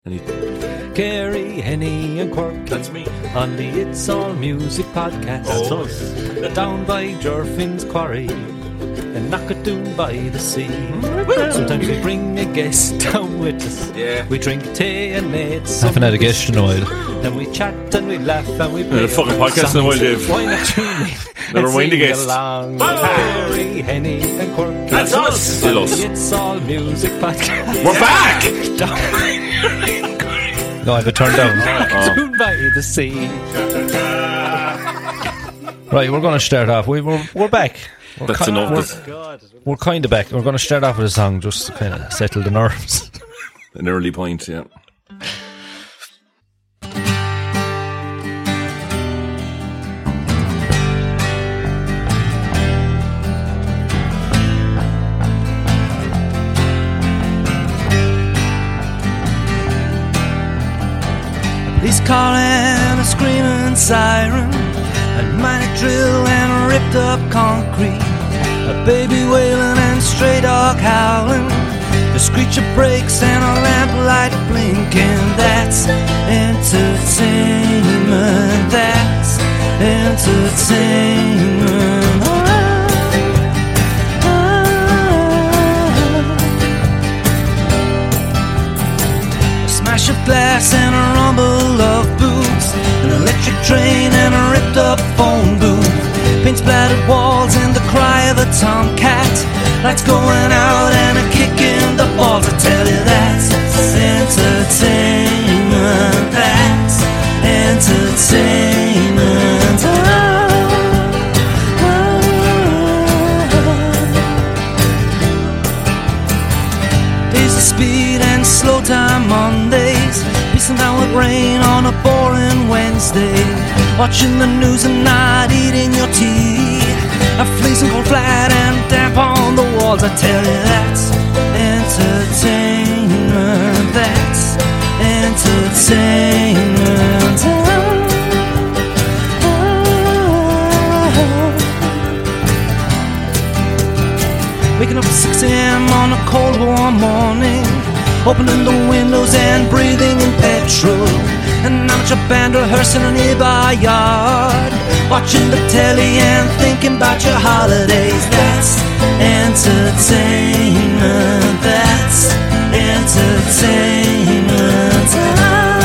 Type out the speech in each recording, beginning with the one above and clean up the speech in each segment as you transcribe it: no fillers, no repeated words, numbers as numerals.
Kerry, Henny and Quirk. That's me. On the It's All Music podcast. That's us. Down by Jerfin's Quarry and Knockadoon by the sea. Sometimes we bring a guest down with us. Yeah. We drink tea and made some. Haven't had a guest in a while. Then we chat and we laugh and we play. A fucking podcast in a while, Dave. Why not tune in? Never and mind the sing guest. along with Kerry, Henny and Quirk. That's us. Still On us. the It's All Music podcast. We're back. No, I have it turned down. Knockadoon by the sea. Right, we're going to start off. We're back. That's enough. We're kind of back. We're going to start off with a song just to kind of settle the nerves. An early point, yeah. Police car and a screaming siren, a mining drill and a ripped up concrete, a baby wailing and stray dog howling, the screech of brakes and a lamplight blinking. That's entertainment. That's entertainment. Smash of glass and a rumble of boots, an electric train and a ripped up phone booth, paint splattered walls and the cry of a tomcat, lights going out and a kick in the balls. I tell you that's entertainment. That's entertainment. Days of speed and slow time Mondays, pissing down with rain on a boring Wednesday, watching the news and not eating your tea, a freezing cold flat and damp on the walls. I tell you that's entertainment. That's entertainment. Waking up at 6 a.m. on a cold warm morning, opening the windows and breathing in petrol, an amateur band rehearsing in a nearby yard, watching the telly and thinking about your holidays. That's entertainment. That's entertainment.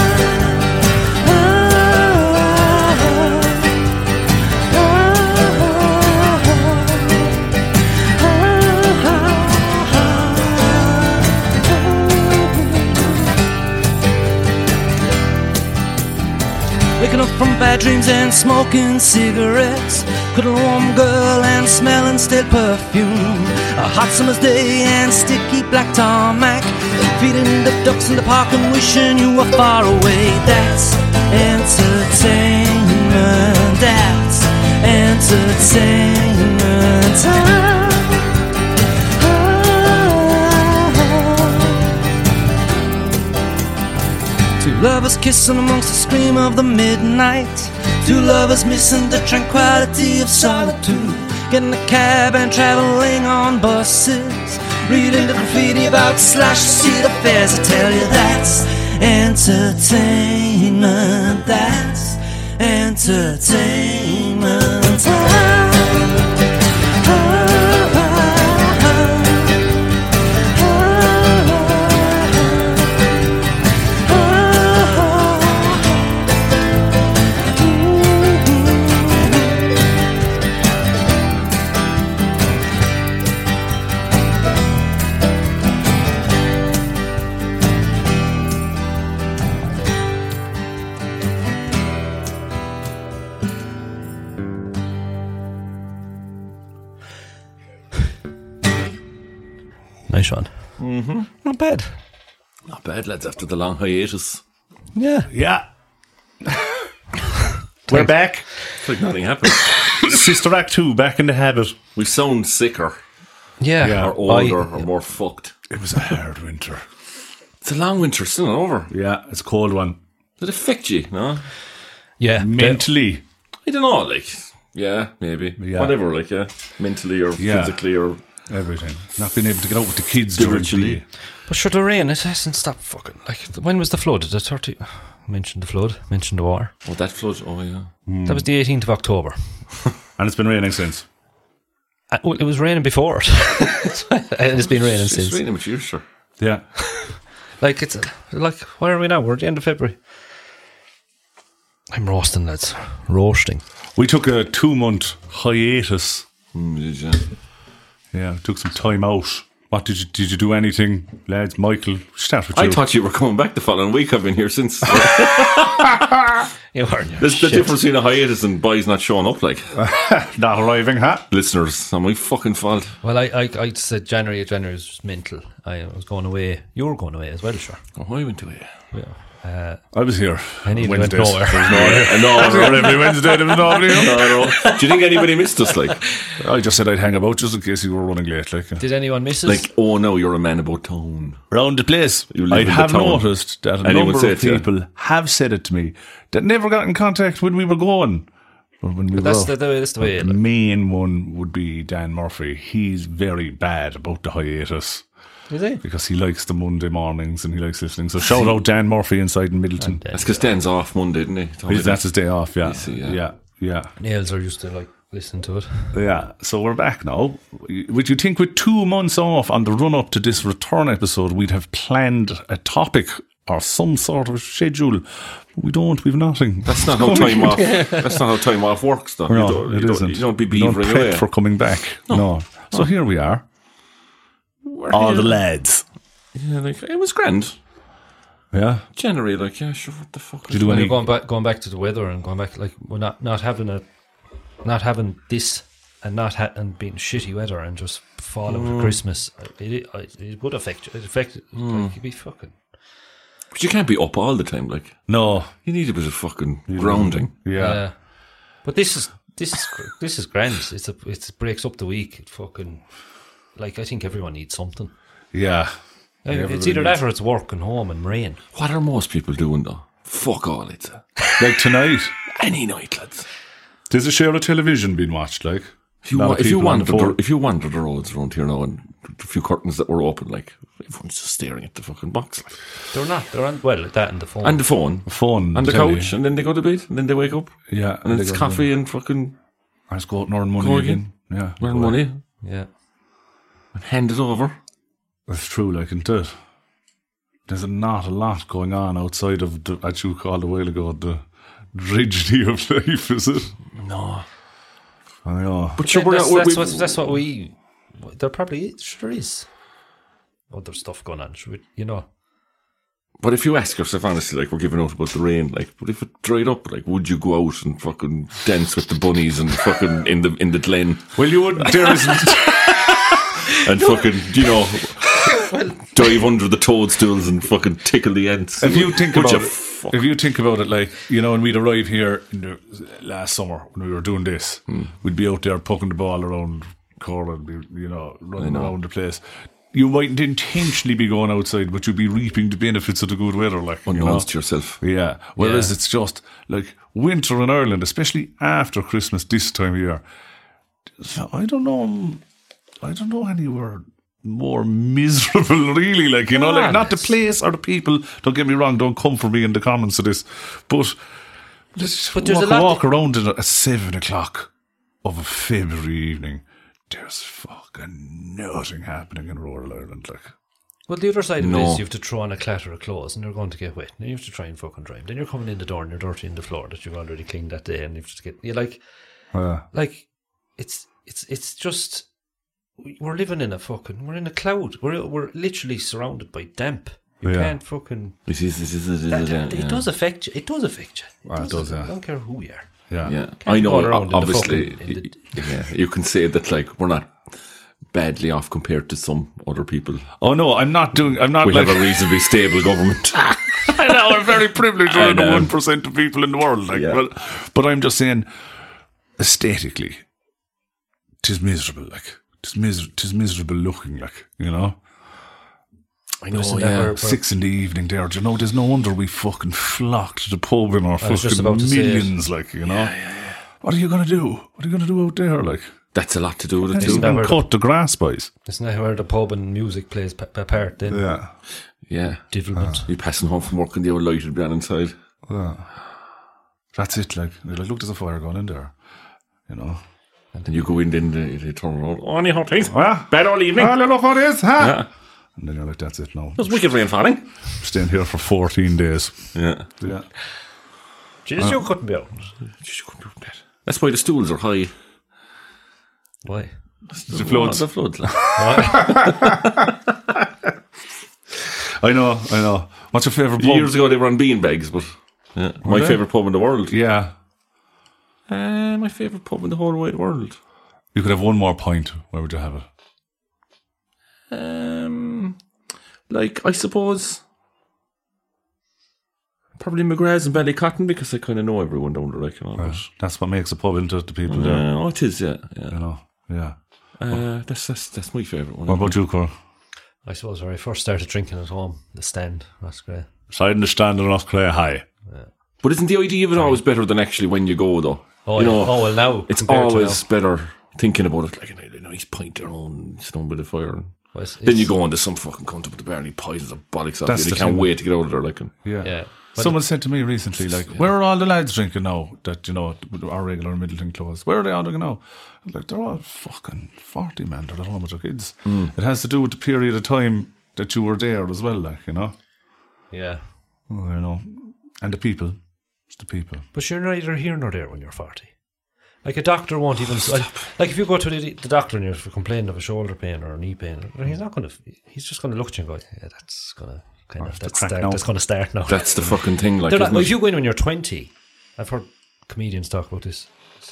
Waking up from bad dreams and smoking cigarettes, cuddling a warm girl and smelling stale perfume, a hot summer's day and sticky black tarmac, feeding the ducks in the park and wishing you were far away. That's entertainment. That's entertainment. Two lovers kissing amongst the scream of the midnight, two lovers missing the tranquility of solitude, getting a cab and traveling on buses, reading the graffiti about slash seat affairs. I tell you that's entertainment. That's entertainment. Nice one. Mm-hmm. Not bad. Not bad, lads, after the long hiatus. Yeah. Yeah. We're back. It's like nothing happened. Sister Act 2, back in the habit. We sound sicker, Yeah. or older, or more fucked. It was a hard winter. It's a long winter, still not over. Yeah, it's a cold one. Did it affect you, no? Yeah. Mentally. I don't know, like, yeah, maybe. Yeah. Whatever, like, yeah. Mentally or Yeah. physically or Everything. Not being able to get out with the kids during the spiritually. day. But sure, the rain, it hasn't stopped fucking. Like, when was the flood? The 30. Mentioned the flood, mentioned the war. Oh, that flood. Oh, yeah. That was the 18th of October. And it's been raining since. Well, it was raining before it. And it's been raining since. It's raining with you, sure. Yeah. Like, it's like, where are we now? We're at the end of February. I'm roasting, lads. Roasting. We took a 2-month hiatus. Did you? Yeah, took some time out. What did you do anything, lads? Michael, start with you. I thought you were coming back the following week. I've been here since. You weren't. There's the difference between a hiatus and boys not showing up, like. Not arriving, huh? Listeners, not my fucking fault. Well, I said January was just mental. I was going away. You were going away as well, sure. Oh, I went away. Yeah. I was here. I nearly went Wednesdays. nowhere. No, Every Wednesday there was nobody here. no. Do you think anybody missed us, like? I just said I'd hang about just in case you were running late. Like, Did anyone miss us? Like, oh no, you're a man about town. round the place. You live I in the have town. noticed that a Anyone number say of it to you? people have said it to me that never got in contact when we were going. But when we that's were the way. the main one would be Dan Murphy. He's very bad about the hiatus Is he? because he likes the Monday mornings and he likes listening. So shout out Dan Murphy inside in Middleton. That's because Dan's off Monday, isn't he? That's his day off, yeah. see, Yeah. Nails are used to like listen to it. Yeah, so we're back now. Would you think with 2 months off on the run-up to this return episode, we'd have planned a topic or some sort of schedule? We don't, we've nothing. That's not how time off. That's not how time off works, though. No, it isn't. You don't be We don't beavering prep away. for coming back. No. So here we are. All the lads. Yeah, like, it was grand. Yeah. January, like, yeah, sure, what the fuck? Did you do When any... you're going back to the weather and going back, like we're not having this and being shitty weather and just falling to Christmas. It would affect you. It affect like you'd be fucking. But you can't be up all the time, like. No. You need a bit of fucking grounding. Yeah. But this is grand. It breaks up the week. It fucking like I think everyone needs something. Yeah. It's either that or it's work and home and rain. What are most people doing, though? Fuck all, it's Like tonight, any night, lads. there's a share of television being watched, like. If you wander the roads around here now and a few curtains that were open, like, everyone's just staring at the fucking box. Like. They're not. They're on that and the phone. And the phone. Phone. And the telly. couch. And then they go to bed. And then they wake up. Yeah. And then they it's go to coffee and fucking bed. I just go out and earn money Go again. Yeah. earn money. yeah. And hand it over. That's true, like, isn't it? There's not a lot going on outside of, as you called a while ago, the drudgery of life, is it? No. I know. But sure, we're not... That's what we. There probably sure is other stuff going on. But if you ask yourself honestly, like, we're giving out about the rain, like, but if it dried up, like, would you go out and fucking dance with the bunnies and fucking in the glen Well, you wouldn't. There isn't. and fucking, dive under the toadstools and fucking tickle the ants? If you think Would about you it, fuck? if you think about it, like, when we'd arrive here in the last summer when we were doing this, we'd be out there poking the ball around Cork, running around the place. You mightn't intentionally be going outside, but you'd be reaping the benefits of the good weather, like, Unknowns to yourself. Yeah. Whereas it's just like winter in Ireland, especially after Christmas this time of year. I don't know anywhere more miserable, really. Like, like not the place or the people. Don't get me wrong. Don't come for me in the comments of this, but let's walk around at 7:00 of a February evening. There's fucking nothing happening in rural Ireland, like. Well, the other side of it is you have to throw on a clatter of clothes and they're going to get wet. Then you have to try and fucking dry them. Then you're coming in the door and you're dirty in the floor that you've already cleaned that day, and you have to get it's just we're living in we're in a cloud. We're literally surrounded by damp. You can't fucking. It does affect you. It does affect you. It does. I don't care who you are. Yeah. I know, go around in the obviously, you can say that, like, we're not badly off compared to some other people. Oh no, I'm not. We like, have a reasonably stable government. I know, I'm very privileged. We're the 1% of people in the world. Like, but I'm just saying, aesthetically, 'tis miserable. Like, 'tis miserable looking. Like, I know, 6 in the evening there. Do you know? There's no wonder we fucking flock to the pub in our was just fucking about to say it. millions. Like, What are you gonna do? What are you gonna do out there? Like, That's a lot to do with it It's too. never- cut the grass, boys. Isn't that where the pub and music plays a part then? Yeah. Yeah. Diddlement. You're passing home from work and the old light would be on inside. That's it. Like, look, there's a fire going in there. You know. And you go in, then they turn around. Oh, any hot things? Ah. Bad all evening. Look what it is, huh? Yeah. And then you're like, that's it now. There's wicked rain falling. Staying here for 14 days. Yeah. Yeah. Jesus, you couldn't be out. That's why the stools are high. Why? The floods. The floods. Like. I know. What's your favourite pub? Years ago they were on beanbags, but my favourite pub in the world. Yeah. My favourite pub in the whole wide world. You could have one more pint. Where would you have it? Like, I suppose probably McGrath's and Ballycotton, because I kind of know everyone down there. Like, you know, That's what makes a pub into the people there. oh, it is, yeah. You know. Yeah. That's my favourite one. What about you, Cor? I suppose when I first started drinking at home, the Stand. That's great. Side in the stand and off Clay High. But isn't the idea of it always better than actually when you go, though? Oh, you yeah. know, Well, now. it's compared to always now. better thinking about it, like a nice pint there on stone by the fire. Well, Then you go on to some fucking cunt up at the bar and he poisons the bollocks off That's you. the They can't thing. wait to get out of there. Like, Yeah. But Someone said to me recently, like, where are all the lads drinking now that, you know, our regular Middleton clothes? Where are they all drinking now? I'm like, they're all fucking 40, man. They're at home with their kids. It has to do with the period of time that you were there as well, like, you know? yeah. You know, and the people. It's the people. But you're neither here nor there when you're 40. Like a doctor won't even... Like if you go to the doctor and you're complaining of a shoulder pain or a knee pain, he's not going to... He's just going to look at you and go, yeah, that's going to kind of... That's going to start now. that's the fucking thing. Like, They're not, isn't well, it? if you go in when you're 20... I've heard comedians talk about this.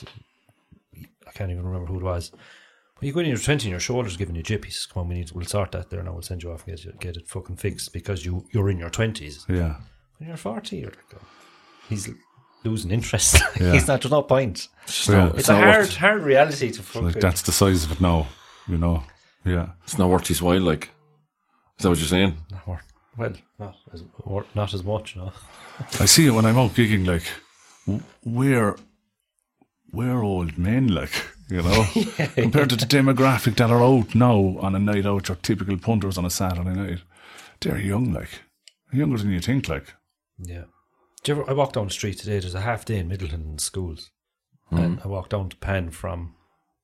I can't even remember who it was. But you go in when you're 20 and your shoulder's giving you jippies. Come on, we'll sort that there now. We'll send you off and get it fucking fixed because you're in your 20s. Yeah. When you're 40, you're like, oh, he's losing interest. Yeah. He's not, there's no point. Yeah. It's a hard reality to fucking... Like, that's the size of it now, you know? Yeah. It's not worth his while, like. Is that what you're saying? Well, not as much, no. I see it when I'm out gigging, like, we're old men, like, you know, compared to the demographic that are out now on a night out, your typical punters on a Saturday night. They're young, like, younger than you think, like. Yeah. I walked down the street today, there's a half day in Middleton schools. And I walked down to Penn from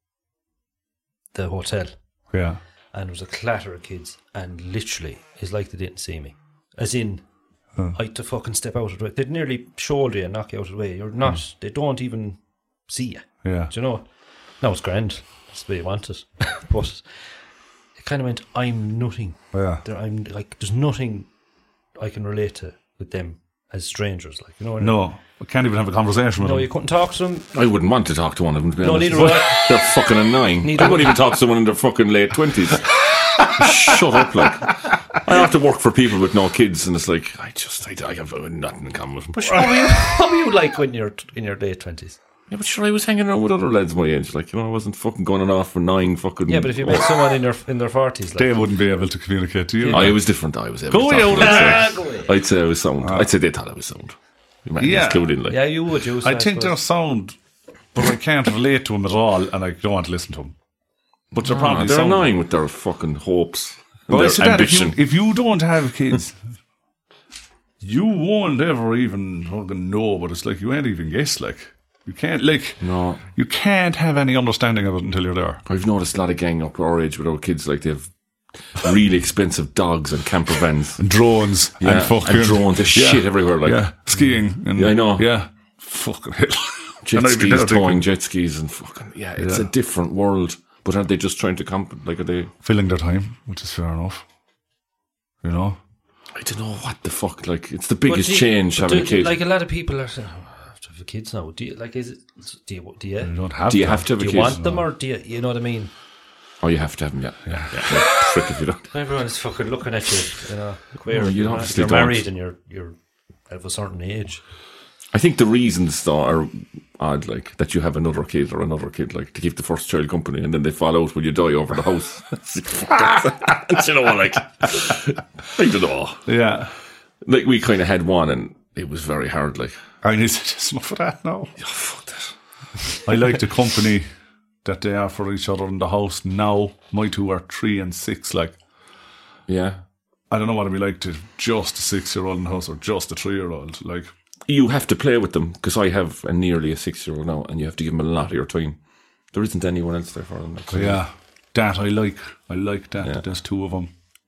the hotel. Yeah. And there was a clatter of kids, and literally, it's like they didn't see me. As in, I had to fucking step out of the way. They'd nearly shoulder you and knock you out of the way. You're not, they don't even see you. Yeah. Do you know? No, it's grand. That's the way you want it. But it kind of meant, I'm nothing. Yeah. I'm like, there's nothing I can relate to with them as strangers. Like, you know what I mean? No, I can't even have a conversation with No, them. you couldn't talk to them. I wouldn't want to talk to one of them, to be No, honest. neither would I. They're fucking annoying. Neither I wouldn't would even talk to someone in their fucking late 20s. Shut up, like. I have to work for people with no kids, and it's like, I have nothing in common with them. But sure, what were you like when you're in your late 20s? Yeah, but sure, I was hanging around with other lads my age. Like, you know, I wasn't fucking going off for 9 fucking... Yeah, but if you met someone in their 40s, like, They wouldn't be able to communicate to you. I was different. I was able Go to talk away, to them. go away. I'd say I was sound. I'd say they thought I was sound. You might Yeah. be clued in, like. Yeah, you would use I think they're they're sound, but I can't relate to them at all, and I don't want to listen to them. But they're probably They're sound. annoying with their fucking hopes and But I their said that ambition. if you don't have kids, you won't ever even fucking know. But it's like you ain't even guess. Like you can't. Like No. you can't have any understanding of it until you're there. I've noticed a lot of gang up our age with our kids, like they have really expensive dogs and camper vans. And drones Yeah, and fucking and drones, there's shit everywhere, like. yeah, skiing. And, Yeah, I know. Yeah, fucking hell. Jet And I'd be skis, there thinking, towing jet skis, and fucking it's a different world. But aren't they just trying to like? Are they? filling their time, which is fair enough. You know. I don't know what the fuck. Like, it's the biggest change having a kid. Like a lot of people are saying, oh, I have to have kids now. Do you like? Is it? Do you? You don't have. Do you have to have Do a you kid? want them or do you? You know what I mean? Oh, you have to have them. Yeah. Trick if you don't. Everyone is fucking looking at you. You know, queer. Well, you you're obviously don't. married and you're of a certain age. I think the reasons though are odd, like that you have another kid, like to keep the first child company, and then they fall out when you die over the house. You know, like I don't know. Yeah. Like we kind of had one, and it was very hard. Like, I need to just enough of that now. oh, fuck that. I like the company that they are for each other in the house now. My two are 3 and 6. Like, Yeah. I don't know what it'd be like to just a 6-year-old in the house or just a 3-year-old. Like, You have to play with them, because I have nearly a 6-year-old now, and you have to give them a lot of your time. There isn't anyone else there for them. Like, yeah, that I like. I like that there's two of them.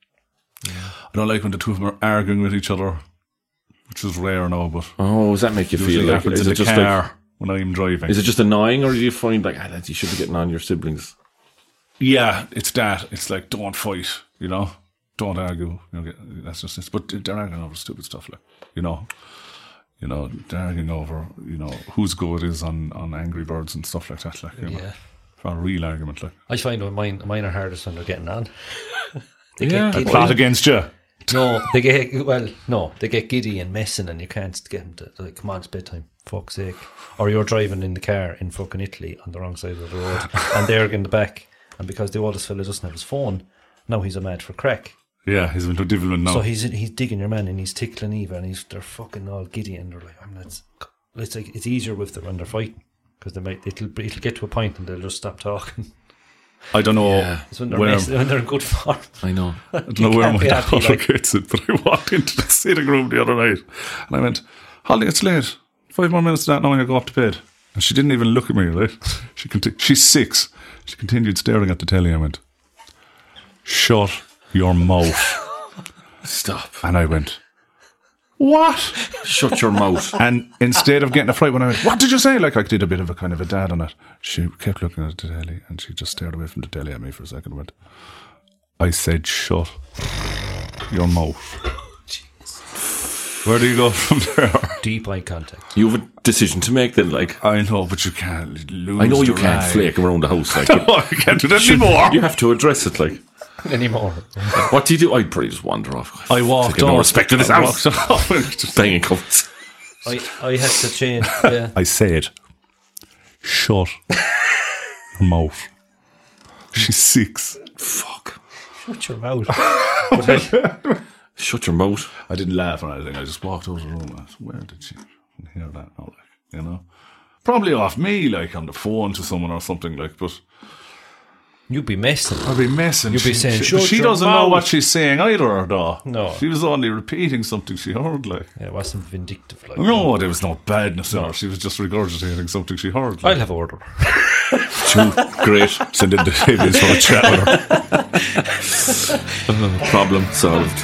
I don't like when the two of them are arguing with each other, which is rare now, but Oh, does that make you feel usually like, happens is in it the just car like, when I'm driving. is it just annoying, or do you find like, lads, you should be getting on your siblings? Yeah, it's that. It's like, don't fight, you know? Don't argue. You know, that's just it. But they're arguing over stupid stuff, like, you know, they're arguing over, whose go it is on Angry Birds and stuff like that, like, you know. Yeah. For a real argument, like. I find mine are hardest when they're getting on. They Yeah. get giddy. Plot against you. No, they get giddy and messing, and you can't get them to, like, come on, it's bedtime, fuck's sake. Or you're driving in the car in fucking Italy on the wrong side of the road, and they're in the back, and because the oldest fella doesn't have his phone, now he's a mad for crack. Yeah, he's into diddling now. So he's digging your man, and he's tickling Eva, and they're fucking all giddy, and they're like, it's easier with them when they're fighting, because it'll get to a point and they'll just stop talking. I don't know It's when they're in good form. I know. I don't know where can't my be happy, daughter like- gets it, but I walked into the sitting room the other night and I went, Holly, it's late. 5 more minutes of that now and you go up to bed. And she didn't even look at me, right? She's 6. She continued staring at the telly. I went, shut your mouth. Stop. And I went, what? Shut your mouth. And instead of getting a fright when I went, what did you say? Like I did a bit of a kind of a dad on it. She kept looking at the telly and she just stared away from the telly at me for a second and went, I said, shut your mouth. Where do you go from there? Deep eye contact. You have a decision to make then, like. I know, but you can't lose. I know you the can't rag. flake around the house, like. No, I can't do that anymore. You have to address it, like. Anymore. What do you do? I'd probably just wander off. I walked Taking off. no respect in this I house. walked off. Just banging covers. I had to change. Yeah. I said, shut your mouth. She's 6. Fuck. Shut your mouth. Shut your mouth. I didn't laugh or anything. I just walked out of the room and I said, where did she hear that now? Like, you know? Probably off me, like on the phone to someone or something, like, but You'd be messing. I'd be messing. You'd be saying, she "Shut she your doesn't know mouth." what she's saying either, though. No. She was only repeating something she heard, like. Yeah, it wasn't vindictive. Like, No, there was no badness in her. She was just regurgitating something she heard. I'll have order. Great. Send in the Davies for a chat with her. Problem solved.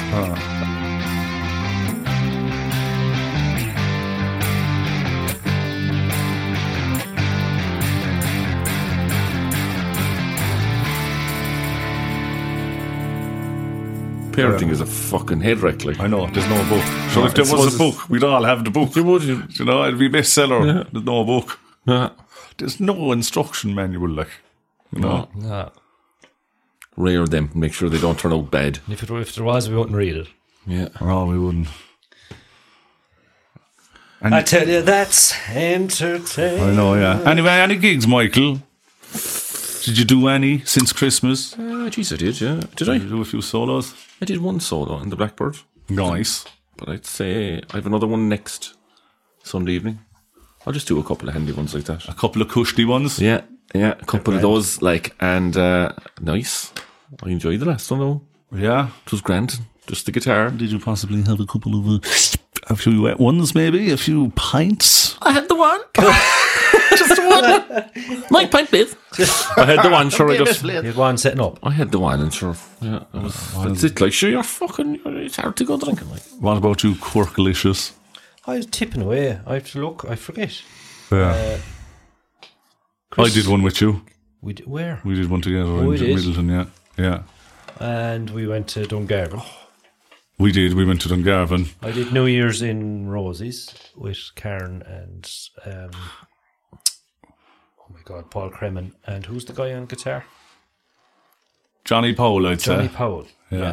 Parenting is a fucking head wreck, like. I know, there's no book. So if there was a book, we'd all have the book. You would. You know, it'd be a bestseller. Yeah. There's no book. Yeah. There's no instruction manual, like. You know? No. Rear them. Make sure they don't turn out bad. If there was, we wouldn't read it. Yeah. No, we wouldn't. And I tell you, that's entertaining. I know, yeah. Anyway, any gigs, Michael? Did you do any since Christmas? Jeez, I did, yeah. Did Did I? you do a few solos? I did one solo in the Blackbird. Nice. But I'd say I have another one next Sunday evening. I'll just do a couple of handy ones like that. A couple of cushy ones. Yeah, a couple of those, like, and nice. I enjoyed the last one, though. Yeah. It was grand. Just the guitar. Did you possibly have a couple of a few wet ones, maybe? A few pints? I had the one. Just the one. My pint bit. I had the one, sure. You had one setting up. I had the one, and sure. Yeah, that's it. Like, sure, it's hard to go drinking, like. What about you, Quirkalicious? I was tipping away. I have to look. I forget. Yeah. Chris, I did one with you. Where? We did one together in we did? Middleton, yeah. Yeah. And we went to Dungarvan. We did. We went to Dungarvan. I did New Year's in Rosie's with Karen and oh my God, Paul Kremen. And who's the guy on guitar? Johnny Powell, I'd Johnny say. Powell. Yeah.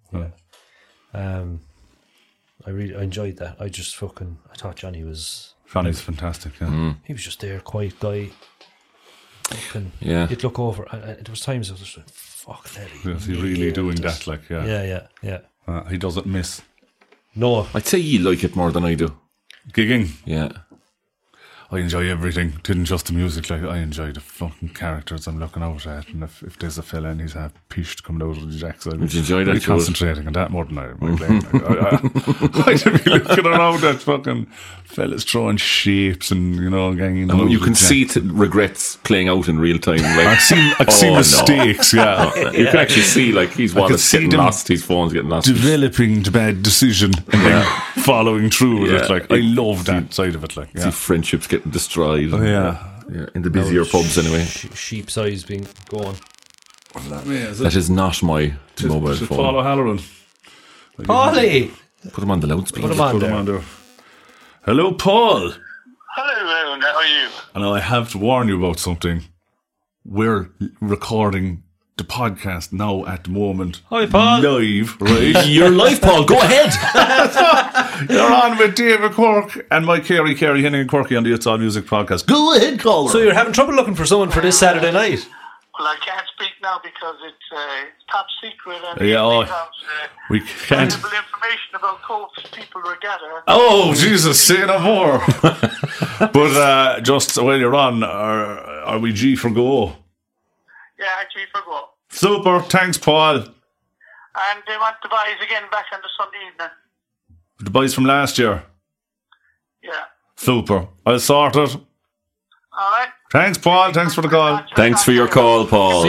I really enjoyed that. I thought Johnny was. Johnny's fantastic, yeah. He was just there, quiet guy. Fucking, Yeah. He'd look over. And there was times I was just like, fuck that. Yes, he's really doing that, like, yeah. Yeah. He doesn't miss. No, I'd say you like it more than I do. Gigging. Yeah. I enjoy everything. Didn't just the music. Like I enjoy the fucking characters I'm looking out at. And if there's a fella and he's half pished coming out of the jacks, I'd Would you enjoy that, really George? concentrating on that more than I'm playing. I'd be looking around at fucking fellas throwing shapes and ganging. You can see regrets playing out in real time. Like, I've seen no. mistakes. Yeah. You can actually see like his wallet's see getting them lost, his phone's getting lost. Developing the bad decision and then following through with it. Yeah. Like I love that side of it. Like See friendships getting destroyed. yeah. In the busier pubs anyway. Sheep's eyes being gone. That is not my mobile phone. Follow Halloran. Paulie! Put him on the loudspeaker. Put him on Put there. him on there. Hello, Paul. Hello, Owen. How are you? And I have to warn you about something. We're recording the podcast now at the moment. Hi, Paul. Live, right? You're live, Paul. Go ahead. You're on with David Quirk and Mike Carey, Henning and Quirky on the It's All Music podcast. Go ahead, caller. So you're having trouble looking for someone for this Saturday night? Well, I can't speak now because it's top secret and Yeah, we have we can't. valuable information about coats people will gather. Oh, Jesus, say no more. But just while you're on, are we G for go? Yeah, actually, forgot. Super, thanks, Paul. And they want the boys again back on the Sunday evening. The boys from last year. Yeah. Super. I'll sort it. All right. Thanks, Paul. Thanks for the call. Thanks for your call, Paul.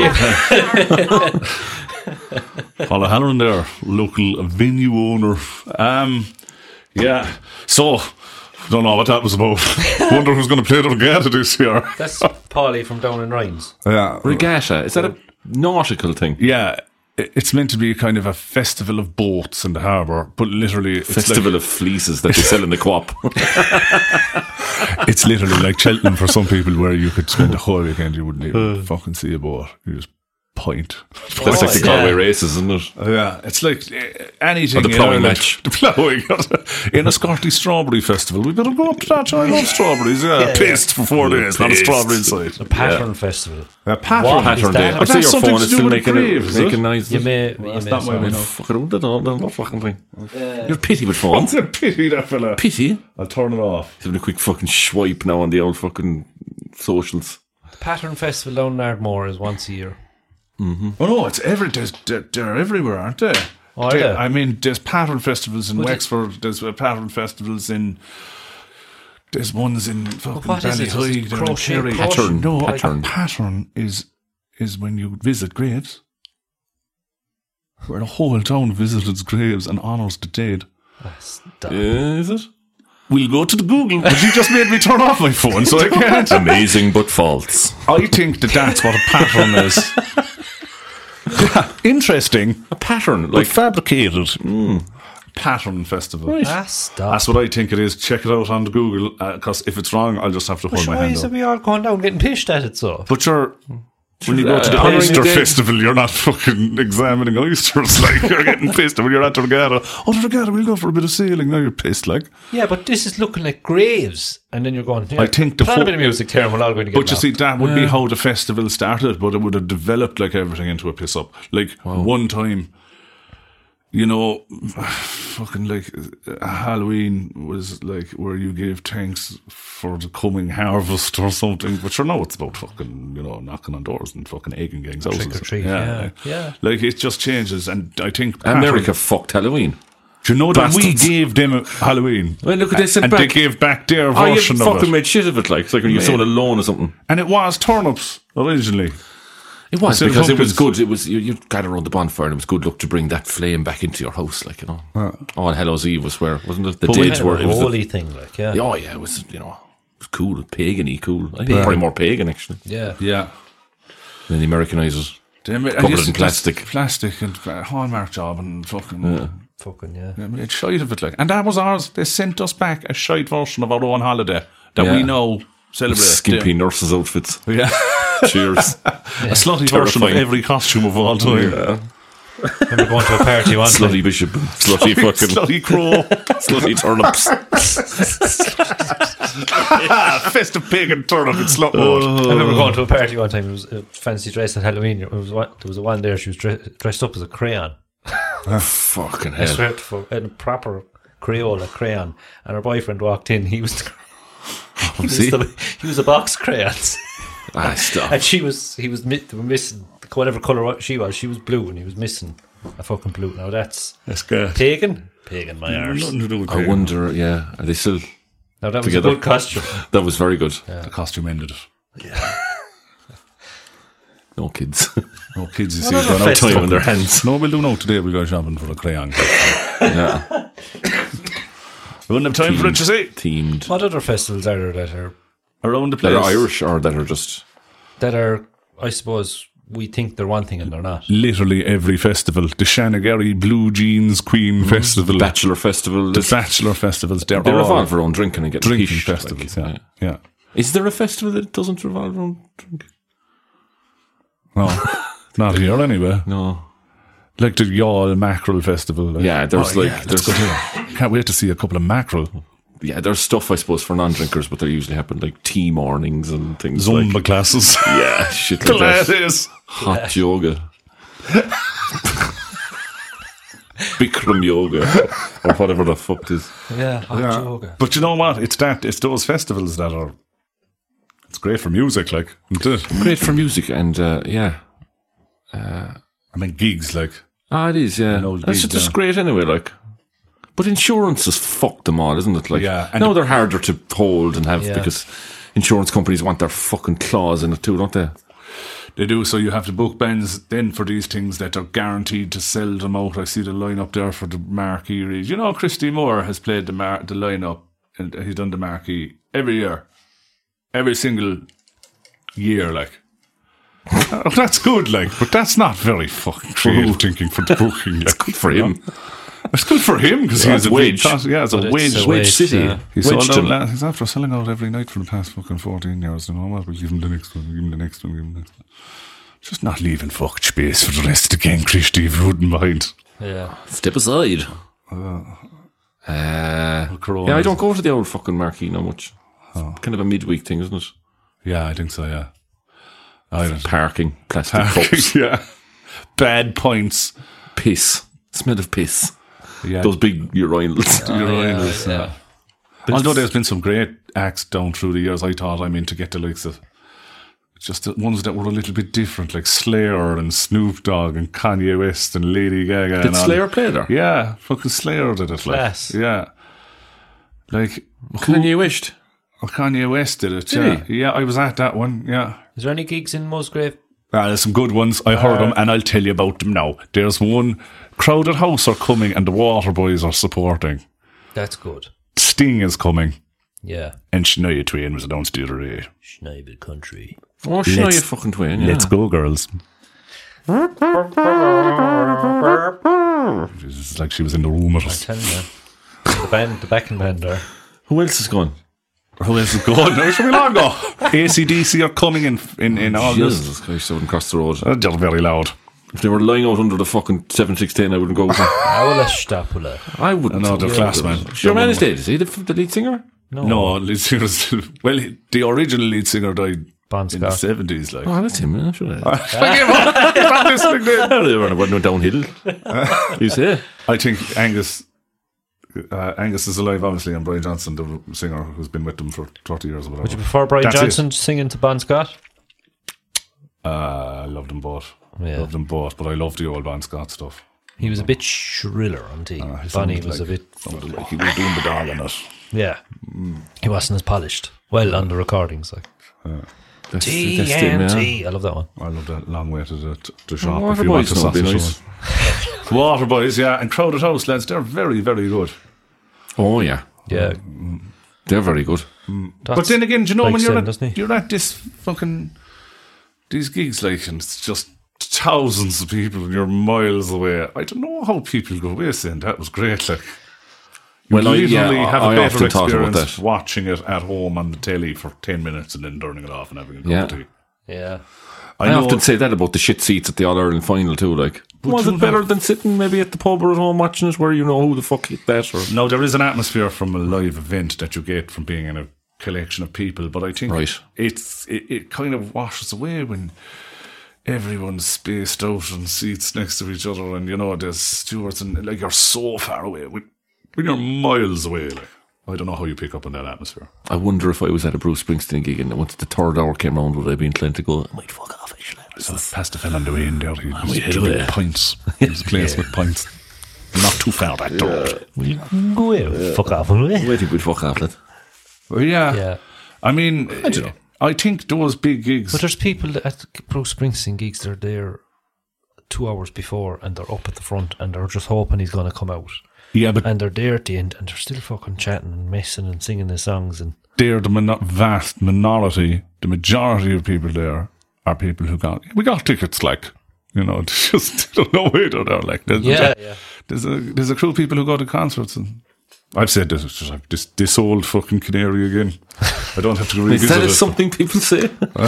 Paul O'Halloran there, local venue owner. Yeah. So, don't know what that was about. Wonder who's going to play the regatta this year. That's Paulie from down in Rhines. Yeah. Regatta, is that a nautical thing? Yeah. It's meant to be kind of a festival of boats in the harbour, but literally it's Festival of fleeces that they sell in the co-op. it's literally like Cheltenham for some people, where you could spend a whole weekend, you wouldn't even fucking see a boat. You just point. That's like the yeah. Galway races, isn't it? Yeah, it's like anything. Or the ploughing in Ireland. match. The ploughing. In a Scotty Strawberry Festival. We better go up to that. I love strawberries. Yeah, pissed for 4 days. Not a Pissed. strawberry inside. The Pattern Festival. A pattern. What? Pattern Is day. that- I But see that's your something phone to is do still with graves, is making it? noises. You may that's may not why we sorry. know. Fuck it, that fucking thing. You're pity with phones. It's a pity, that fella. Pity? I'll turn it off. He's having a quick fucking swipe now on the old fucking socials. Pattern Festival down in Ardmore is once a year. Oh no, it's they're everywhere, aren't they? Oh, are they? I mean, there's pattern festivals in Wexford. There's pattern festivals in. There's ones in fucking what is it? Ballyhide. It's and in crochet Kerry. pattern. No, Pattern. a pattern is when you visit graves. Where the whole town visits graves and honours the dead. Stop. Is it? We'll go to the Google, but you just made me turn off my phone, so I can't. Amazing but false. I think that's what a pattern is. Yeah, interesting, A pattern, but like fabricated. Pattern festival. Stop. That's what I think it is. Check it out on the Google, because if it's wrong, I'll just have to hold my Why hand is up. we all going down getting pished at it so? But when you go to the honouring oyster the dead. festival, you're not fucking examining oysters. Like, you're getting pissed when you're at the regatta. Oh, the regatta, we'll go for a bit of sailing. Now you're pissed, like. Yeah, but this is looking like graves. And then you're going, I think the plan a whole- bit of music there and we're all going to get But you lost. see, that would be how the festival started, but it would have developed like everything into a piss up. Like, one time, fucking like Halloween was like where you gave thanks for the coming harvest or something. But sure, now it's about fucking, knocking on doors and fucking egging gangs houses. Trick or treat, yeah. Like, it just changes, and I think America fucked Halloween. Do you know that we Bastards. gave them Halloween? Well, look at this and back. they gave back their Oh, you version of fucking it. made shit of it, like. It's like when you sold a loan or something. And it was turnips originally. It was, Instead of because it was pumpkins. good. It was, you'd gather around the bonfire and it was good luck to bring that flame back into your house, like, All Hallows Eve was where, wasn't it? The But days we were, had it a was holy thing, like, yeah. oh yeah, it was, it was cool, pagan-y cool. I think probably more pagan, actually. Yeah. Yeah. Then the Americanizers. Covered in plastic. Plastic and Hallmark job and fucking... Fucking, yeah. It's shite of it, like. And that was ours. They sent us back a shite version of our own holiday that Yeah. we now celebrate. Skimpy nurses' outfits. Yeah. Cheers. A slutty version of Terrifying. every costume of all time. Remember going to a party one time. Slutty bishop, slutty fucking, Slutty crow. slutty turnips. Fest of pig and turnip in slut I mode. remember going to a party one time. It was a fancy dress at Halloween. There was a one there. She was dressed up as a crayon. Fucking I hell. swear to in a proper Crayola crayon. And her boyfriend walked in. He was He was a box of crayons. Stop. And they were missing whatever colour she was blue, and he was missing a fucking blue. Now that's good. pagan my arse. Nothing to do with I pagan. wonder, are they still Now that was together? a good costume. That was very good. The costume ended it. No kids. No kids, you see, What gone other out time shopping. in their hands. No, we'll do now. Today we'll go shopping for a crayon. Yeah. We wouldn't have time for it, you see. Themed. What other festivals are there Around the That place. are Irish or that are just. I suppose we think they're one thing and they're not. Literally every festival. The Shanagary Blue Jeans Queen Festival. Bachelor Festival. the Bachelor Festivals. They all revolve around drinking and getting drinking pished, festivals, like, yeah. Is there a festival that doesn't revolve around drinking? No, not here anyway. No. Like the Yall Mackerel Festival. Like. Yeah, there's that's good here. Can't wait to see a couple of mackerel. Yeah, there's stuff, I suppose, for non-drinkers, but they usually happen like tea mornings and things Zumba like. classes. Yeah, shit like that. Gladys. Hot yoga. Bikram yoga. Or whatever the fuck it is. Yeah, hot yoga. But you know what? It's those festivals that are. It's great for music, like, isn't it? Great for music and, yeah. I mean, gigs, like. It is, yeah. An old That's gig, just yeah. great anyway, like. But insurance has fucked them all, isn't it? Like, Yeah, and now they're harder to hold and have Yeah. because insurance companies want their fucking claws in it too, don't they? They do, so you have to book bands then for these things that are guaranteed to sell them out. I see the lineup there for the Marquee Read. You know, Christy Moore has played the lineup, and he's done the Marquee every year. Every single year, like. Oh, that's good, like, but that's not very fucking creative thinking for the booking. Like, Good for him. It's good for him because he has a wage. Yeah, it's a But wage. it's a Wedge wage, City. yeah. He's sold Wedgeton. out. He's after selling out every night for the past fucking 14 years. You know what? We'll give him the next one. We'll give him the next one. We'll give him the next one. Just not leaving fucking space for the rest of the gang, Christy, if you wouldn't mind. Yeah. Step aside. Corona. Yeah, I don't go to the old fucking Marquee no much. It's kind of a midweek thing, isn't it? Yeah, I think so, yeah. I don't Parking, plastic cups, yeah. Bad points. piss, smell of piss. Yeah. Those big urinals. Urinals, yeah. Although there's been some great acts down through the years, I thought, to get the likes of just the ones that were a little bit different, like Slayer and Snoop Dogg and Kanye West and Lady Gaga. Did and all. Slayer play there? Yeah, fucking Slayer did it. Class. Like, yeah. Like, Kanye wished. Kanye West did it. Did Yeah, I was at that one. Yeah. Is there any gigs in Musgrave? There's some good ones. I heard them and I'll tell you about them now. There's one, Crowded House are coming and the Waterboys are supporting. That's good. Sting is coming Yeah. and Shania Twain was announced the other day. Schneider Country. Oh, sure, you fucking twin. Yeah. Let's go, girls. It's like she was in the room with us. Tell you. The backing band there. Who else is gone? Who else is going? Where should we all go? AC/DC are coming in August. Jesus Christ, I wouldn't cross the road. They're very loud. If they were lying out under the fucking 7610, I wouldn't go with them. Aula Stapula. I wouldn't. No, they're class, man. Your man is dead, is he? The lead singer? No, lead singer's, well, the original lead singer died Bon in the Scott. 70s. Like. Oh, that's him. Sure. Not listening then. I went downhill. You say? I think Angus is alive, obviously, and Brian Johnson, the singer who's been with them for 30 years or whatever. Would you prefer Brian That's Johnson singing to Bon Scott? I loved them both. Yeah. Loved them both, but I love the old Bon Scott stuff. He was a bit shriller, wasn't he? He Bonnie sounded was a bit... sounded like he was doing the dog in it. Yeah. He wasn't as polished. Well, on the recordings, like. That's him, yeah. TNT. I love that one. I love that long way to the shop. Water if you want Boys a would be sausage nice. roll. Water Boys, yeah, and Crowded House, lads, they're very, very good. Oh, yeah. Yeah. They're very good. But then again, do you know, Likes when them, doesn't he? you're at this fucking, these gigs, like, and it's just thousands of people and you're miles away. I don't know how people go away saying that was great, like. You Well, literally have a I better often thought about experience that. watching it at home on the telly for 10 minutes and then turning it off and having a cup Yeah. of tea. Yeah. I often say that about the shit seats at the All Ireland final too. Like, was it better than sitting maybe at the pub or at home watching it, where you know who the fuck hit that? Or No, there is an atmosphere from a live event that you get from being in a collection of people, but I think Right. it kind of washes away when everyone's spaced out on seats next to each other, and you know there's stewards and like you're so far away when you're miles away. Like. I don't know how you pick up on that atmosphere. I wonder if I was at a Bruce Springsteen gig and once the third hour came round, would I be inclined to go, I might fuck off, actually. So past the fella on the way in there, he was hit drinking it. pints. He was playing with pints. Not too far back door. Will you go away? Fuck off, will you? I think we'd fuck off, lad. Well, yeah. Yeah. I mean, I don't know. I think those big gigs. But there's people that at Bruce Springsteen gigs, they're there 2 hours before and they're up at the front and they're just hoping he's going to come out. Yeah, but And they're there at the end and they're still fucking chatting and messing and singing the songs. And they're the vast minority. The majority of people there are people who we got tickets, like, you know, just don't know where they're there. Like, there's a crew of people who go to concerts, and I've said this, it's just like this old fucking canary again. I don't have to Is revisit that it. something people say?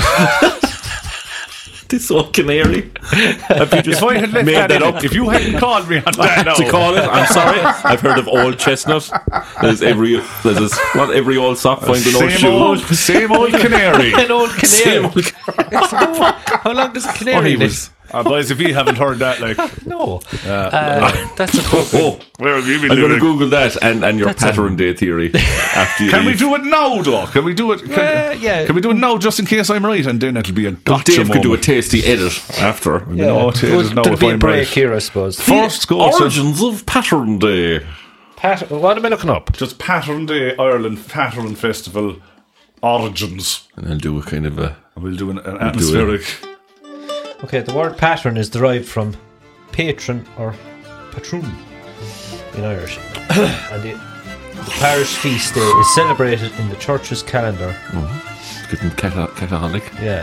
This old canary. Have you just If I had left made that up? if you hadn't called me on I that, had to call it. I'm sorry. I've heard of old chestnut. There's every old sock finds an old shoe. Same old canary. an old Same canary. old How long does a canary he live? was. Boys, if you haven't heard that, like, No. That's a Oh, where have you been I'm going to living? Google that and your pattern day theory. After you Can we leave. do it now, though? Can we do it? yeah. Can we do it now, just in case I'm right, and then it'll be a gotcha Dave could do a moment. tasty edit after. No, it is now There'll if be a I'm break right. here, I suppose. First go to Origins of Pattern Day. What am I looking up? just Pattern Day Ireland Pattern Festival Origins. And I'll do a kind of a. And we'll do an atmospheric. Okay, the word pattern is derived from patron or patroon in Irish. And the parish feast day is celebrated in the church's calendar. Getting cataholic. Yeah.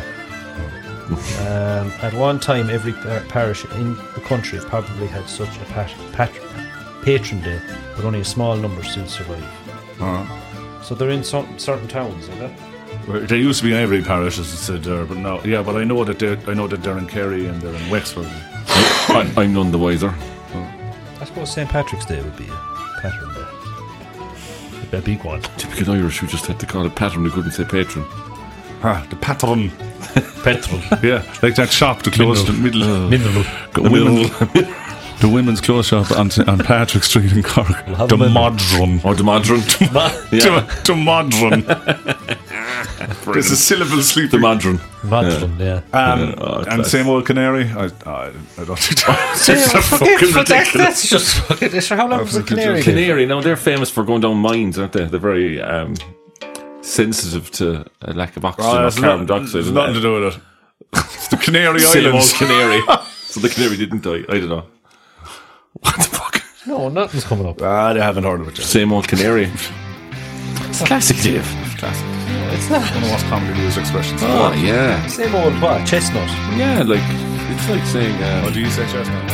At one time, every parish in the country probably had such a patron day, but only a small number still survive. So they're in certain towns, is that? They used to be in every parish, as I said there, but now, yeah. But I know that they're in Kerry and they're in Wexford. I'm none the wiser. I suppose St. Patrick's Day would be a pattern day. A big one. Typical Irish who just had to call it pattern, we couldn't say patron. The Pattern. Petrol. Yeah, like that shop, the close to middle. Mineral. The women's clothes shop on Patrick Street in Cork. have The them in. Modron. Or the modern. The Modron. There's a syllable sleep. The modern. Modron, yeah. And class. same old canary. I don't think that's That's just fucking. How long was the canary? live? Canary, now they're famous for going down mines, aren't they? They're very sensitive to a lack of oxygen or carbon dioxide. There's nothing to do with it. It's the Canary Same old Islands. canary. So the canary didn't die. I don't know. What the fuck? No, nothing's coming up. They haven't heard of it yet. Same old canary. It's classic, Dave. Classic. It's not. One of the most commonly used expressions. Oh, yeah. Same old what? Chestnut. Yeah, like, it's like saying, Oh, do you say chestnut?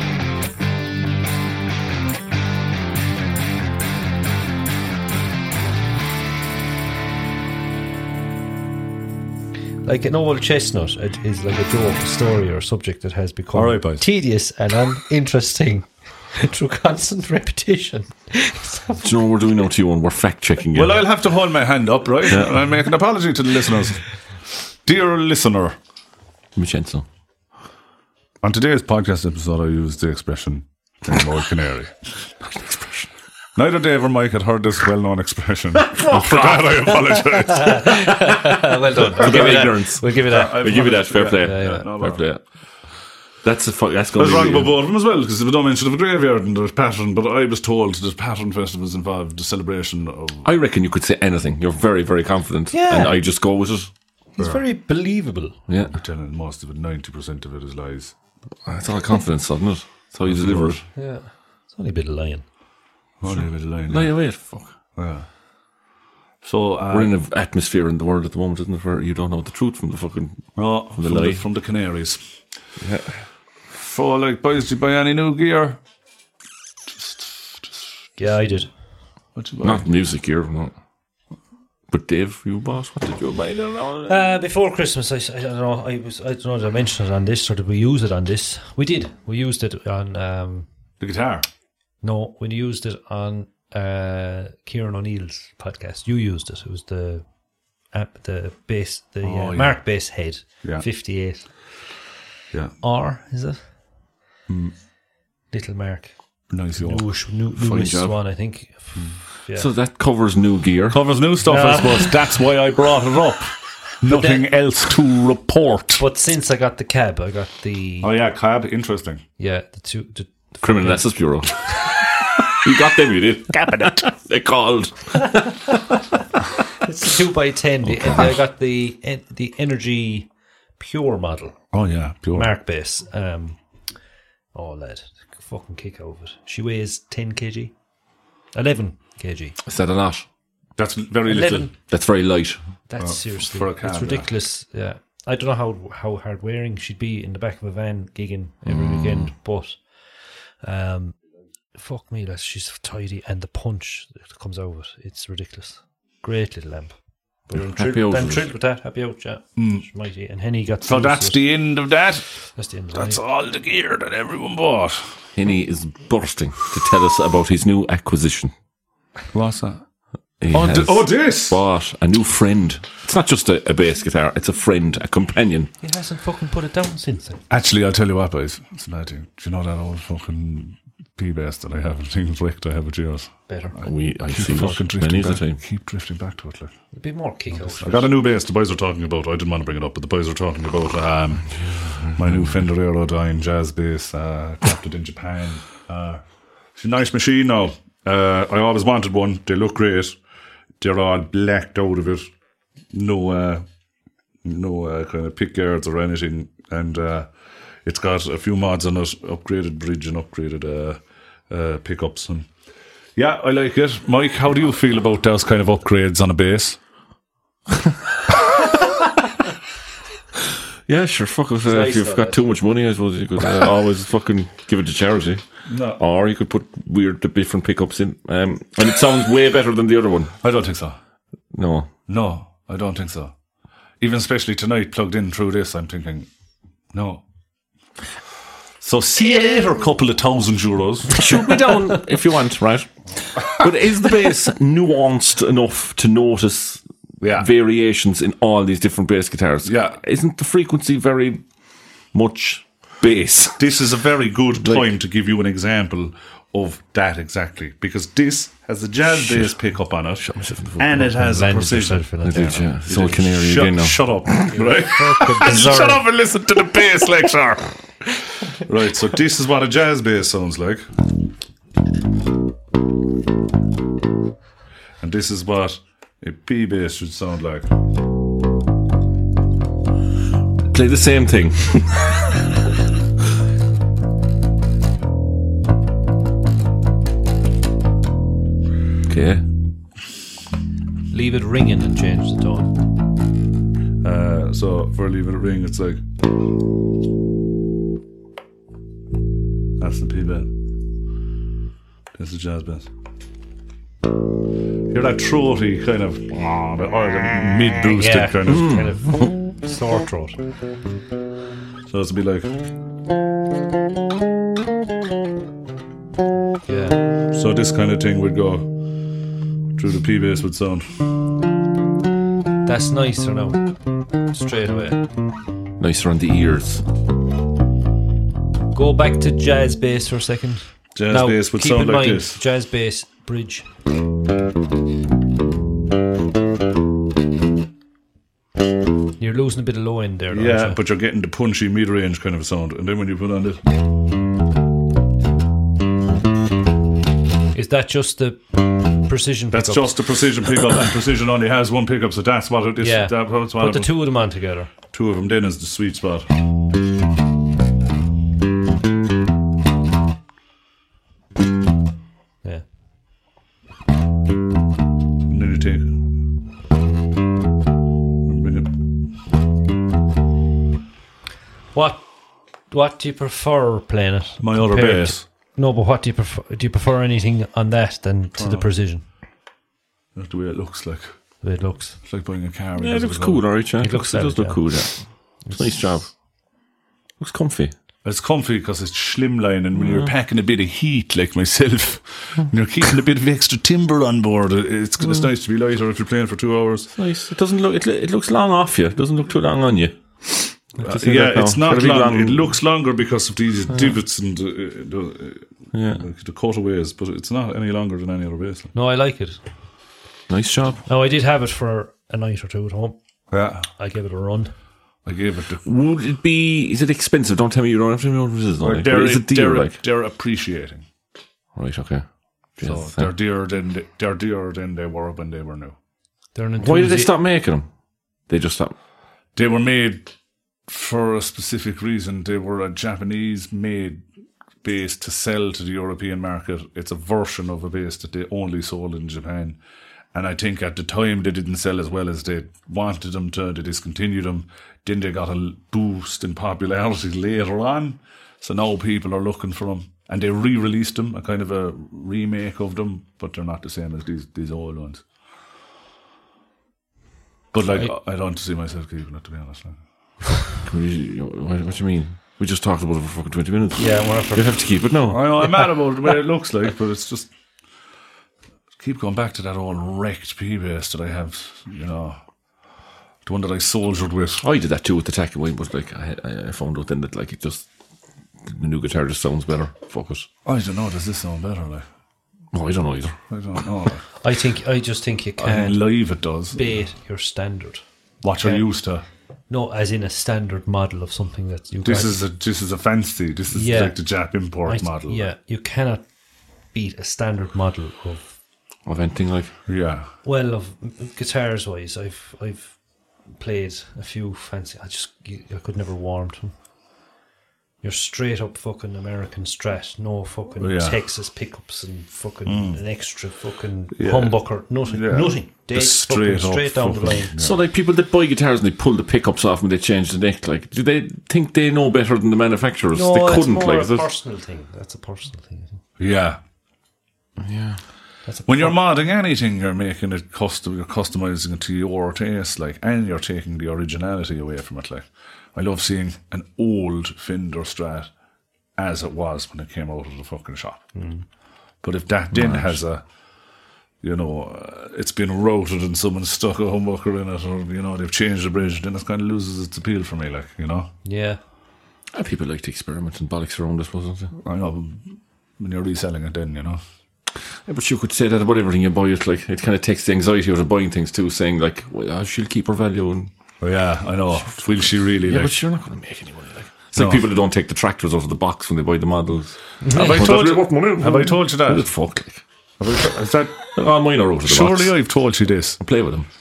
Like an old chestnut, it is like a joke, a story, or a subject that has become All right, boys. tedious and uninteresting through constant repetition. do you know what we're doing now to you and we're fact checking you? Well, I'll have to hold my hand up, right? And I'll make an apology to the listeners. Dear listener, Vincenzo. on today's podcast episode, I used the expression "same old canary." Neither Dave or Mike had heard this well-known expression. And for that, I apologise. Well done. For their ignorance. We'll give you that. We'll give you that. Fair play. no Fair play. That's I going was to wrong be about both of them as well, because they don't mention of a graveyard and there's pattern, but I was told that pattern festivals involved the celebration of... I reckon you could say anything. You're very, very confident. Yeah. And I just go with it. It's very believable. Yeah. I'm telling most of it, 90% of it is lies. It's all confidence, isn't it? That's how you deliver it. Yeah. It's only a bit of lying. Only a bit of lying. Lie away, fuck. Yeah. So, We're in an atmosphere in the world at the moment, isn't it, where you don't know the truth from the fucking... from the Canaries. Yeah. So, like, boys, did you buy any new gear? Yeah, I did. What you buy? Not music gear, no. But Dave, you boss, what did you buy? I don't know. Before Christmas, I don't know. I don't know. Did I mention it on this, or did we use it on this? We did. We used it on. The guitar. No, we used it on Kieran O'Neill's podcast. You used it. It was the bass, yeah. Mark bass head, Yeah. 58. Yeah. R is it? Little Mark. Nice, yo. Fine Newest job. one, I think. stuff. Yeah. So that covers new gear. Covers new stuff, I suppose. That's why I brought it up. Nothing else to report. But since I got the cab, I got the Oh yeah, cab. Interesting. the two. The Criminal Justice Bureau. You got them, you did. Cabinet. They're called. It's the 2x10. I got the Energy Pure model, Oh yeah, pure. Mark base. Oh lad, fucking kick out of it. She weighs 10 kg, 11 kg. Is that a lot? That's very 11. little. That's very light. That's seriously, for a cab, it's ridiculous. Yeah, I don't know how hard wearing she'd be in the back of a van gigging every weekend, but fuck me, she's tidy, and the punch that comes out of it, it's ridiculous. Great little lamp. But I'm thrilled with that. Happy out, yeah. It's mighty. And Henny got So that's the end of that. That's the end of That's it. all the gear that everyone bought. Henny is bursting to tell us about his new acquisition. What's that? He Oh, has this. bought a new friend. It's not just a bass guitar, it's a friend, a companion. He hasn't fucking put it down since then. Actually, I'll tell you what, boys. It's an idea. Do you know that old fucking P-bass that I have? Things wrecked. I have with yours. Better. I Keep see fucking it drifting many a back. time. Keep drifting back to it. Like. It'd be more kick out. I got a new bass. The boys are talking about. I didn't want to bring it up, but the boys are talking about my new Fender Aerodyne jazz bass, crafted in Japan. It's a nice machine now. I always wanted one. They look great. They're all blacked out of it. No kind of pick guards or anything. And it's got a few mods on it. Upgraded bridge and upgraded pickups. And yeah, I like it. Mike, how do you feel about those kind of upgrades on a bass? Yeah, sure, fuck it. If you've got too much money, I suppose you could always fucking give it to charity. No. Or you could put weird different pickups in. And it sounds way better than the other one. I don't think so. No. No, I don't think so. Even especially tonight, plugged in through this, I'm thinking, no. So see you later, couple of €1,000. Shoot me down if you want, right? But is the bass nuanced enough to notice variations in all these different bass guitars? Yeah. Isn't the frequency very much bass? This is a very good time to give you an example of that exactly, because this has a jazz bass pickup on it, and it has a precision. It's all canary again now. Shut up, right? Shut up and listen to the bass lecture. Right, so this is what a jazz bass sounds like, and this is what a P bass should sound like. Play the same thing. Okay. Leave it ringing and change the tone. So for leaving it ring, it's like that's the P bass. This is jazz bass. Hear that throaty kind of, or the mid boosted kind of. Sore throat. So it's a bit like. Yeah. So this kind of thing would go through the P bass would sound. That's nicer now. Straight away. Nicer on the ears. Go back to jazz bass for a second. Jazz Now, bass would keep sound in like mind, this. Jazz bass bridge. You're losing a bit of low end there, though, Yeah, aren't you? but you're getting the punchy mid range kind of sound, and then when you put on this. Is that just the precision That's pickup? just the precision pickup, and precision only has one pickup, so that's what it is. Yeah. That's what Put the it- two of them on together. two of them then is the sweet spot. Yeah. And then you take and bring it. What do you prefer playing it? My other compared bass. to- No, but what do you prefer? Do you prefer anything on that than to the precision? That's the way it looks like. The way it looks. It's like buying a car. Yeah, it looks cool, alright, yeah. It looks It does solid, look yeah. cool, yeah. It's a nice job. Looks comfy. It's comfy because it's slimline, and when you're packing a bit of heat like myself, and you're keeping a bit of extra timber on board, it's nice to be lighter if you're playing for 2 hours. It's nice. It doesn't look. It looks long off you. It doesn't look too long on you. Yeah, it's not long. It looks longer because of these divots and Yeah. Like the cutaways, but it's not any longer than any other base. No, I like it. Nice job. No, I did have it for a night or two at home. Yeah, I gave it a run. I gave it the. Would it be? Is it expensive? Don't tell me you don't have to know what it is. Like, They're, is it dear? Like, they're appreciating. right, okay. So Yes, they're dearer than they were when they were new. They're an why did they stop making them? They just stopped. They were made for a specific reason. They were a Japanese-made base to sell to the European market. It's a version of a base that they only sold in Japan. And I think at the time they didn't sell as well as they wanted them to. They discontinued them. Then they got a boost in popularity later on. So now people are looking for them. And they re-released them, a kind of a remake of them, but they're not the same as these old ones. But like, I don't see myself keeping it, to be honest. What do you mean? We just talked about it for fucking 20 minutes. Yeah, whatever. You have to keep it now. I know, I'm mad about the way it looks like, but it's just... Keep going back to that old wrecked P-base that I have, you know... The one that I soldiered with. I did that too with the Tacky Wine, but like I found out then that like it just... The new guitar just sounds better. Fuck it. I don't know, does this sound better, like? No, I don't know either. I don't know, like. I just think you I think can't live it does. bait your standard. What you're used to. No, as in a standard model of something that you This got. is a fancy. This is Yeah. like the Jap import model. Yeah, you cannot beat a standard model of Anything like. Yeah. well of guitars wise. I've played a few fancy. I could never warm to them. You're straight up fucking American Strat, no fucking Texas pickups and fucking an extra fucking humbucker, nothing, nothing. They straight down the fucking- line. Yeah. So like people that buy guitars and they pull the pickups off and they change the neck, like do they think they know better than the manufacturers? No, they that's couldn't more like a is it? personal thing. That's a personal thing. I think. Yeah. Yeah. That's a When you're modding anything, you're making it custom. You're customizing it to your taste, like, and you're taking the originality away from it. Like, I love seeing an old Fender Strat as it was when it came out of the fucking shop. But if that then has a, you know, it's been routed and someone stuck a humbucker in it, or you know they've changed the bridge, then it kind of loses its appeal for me. Like, you know, yeah. And people like to experiment and bollocks around, I suppose, don't they? I know when you're reselling it, then you know. Yeah, but you could say that about everything you buy. It like it kind of takes the anxiety out of buying things too, saying like, well, she'll keep her value. And Oh, yeah, I know. Will she really? yeah, like, but you're not going to make any money. Like it's like people that don't take the tractors out of the box when they buy the models. have I Well, told that's you? worth money. Have I told you that? It's fuck. Like. Is that Oh, mine are out of the surely box. I've told you this. I play with them.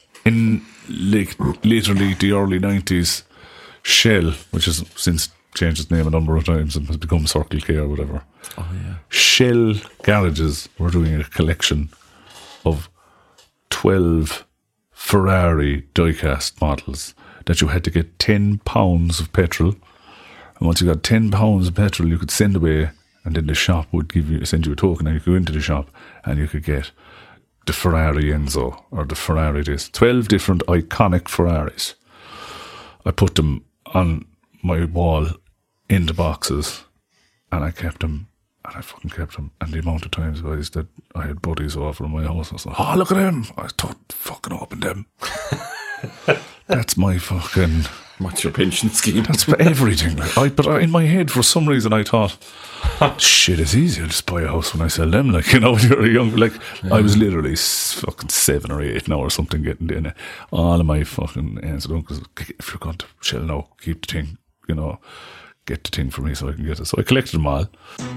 In like literally the early 90s, Shell, which has since changed its name a number of times and has become Circle K or whatever. Oh yeah. Shell garages were doing a collection of 12 Ferrari diecast models that you had to get £10 of petrol, and once you got £10 of petrol you could send away, and then the shop would send you a token, and you could go into the shop and you could get the Ferrari Enzo or the Ferrari this. 12 different iconic Ferraris. I put them on my wall in the boxes, and I kept them, and I fucking kept them. And the amount of times, guys, that I had buddies over in my house, I was like, oh, look at them. I thought, fucking open them. That's my fucking... What's your pension scheme? That's for everything. Like, but in my head, for some reason, I thought, shit, it's easy. I'll just buy a house when I sell them. Like, you know, when you're young. Like, I was literally fucking 7 or 8 now or something getting in it. All of my fucking aunts and uncles, if you're going to Shell now, keep the thing, you know, get the thing for me so I can get it. So I collected them all.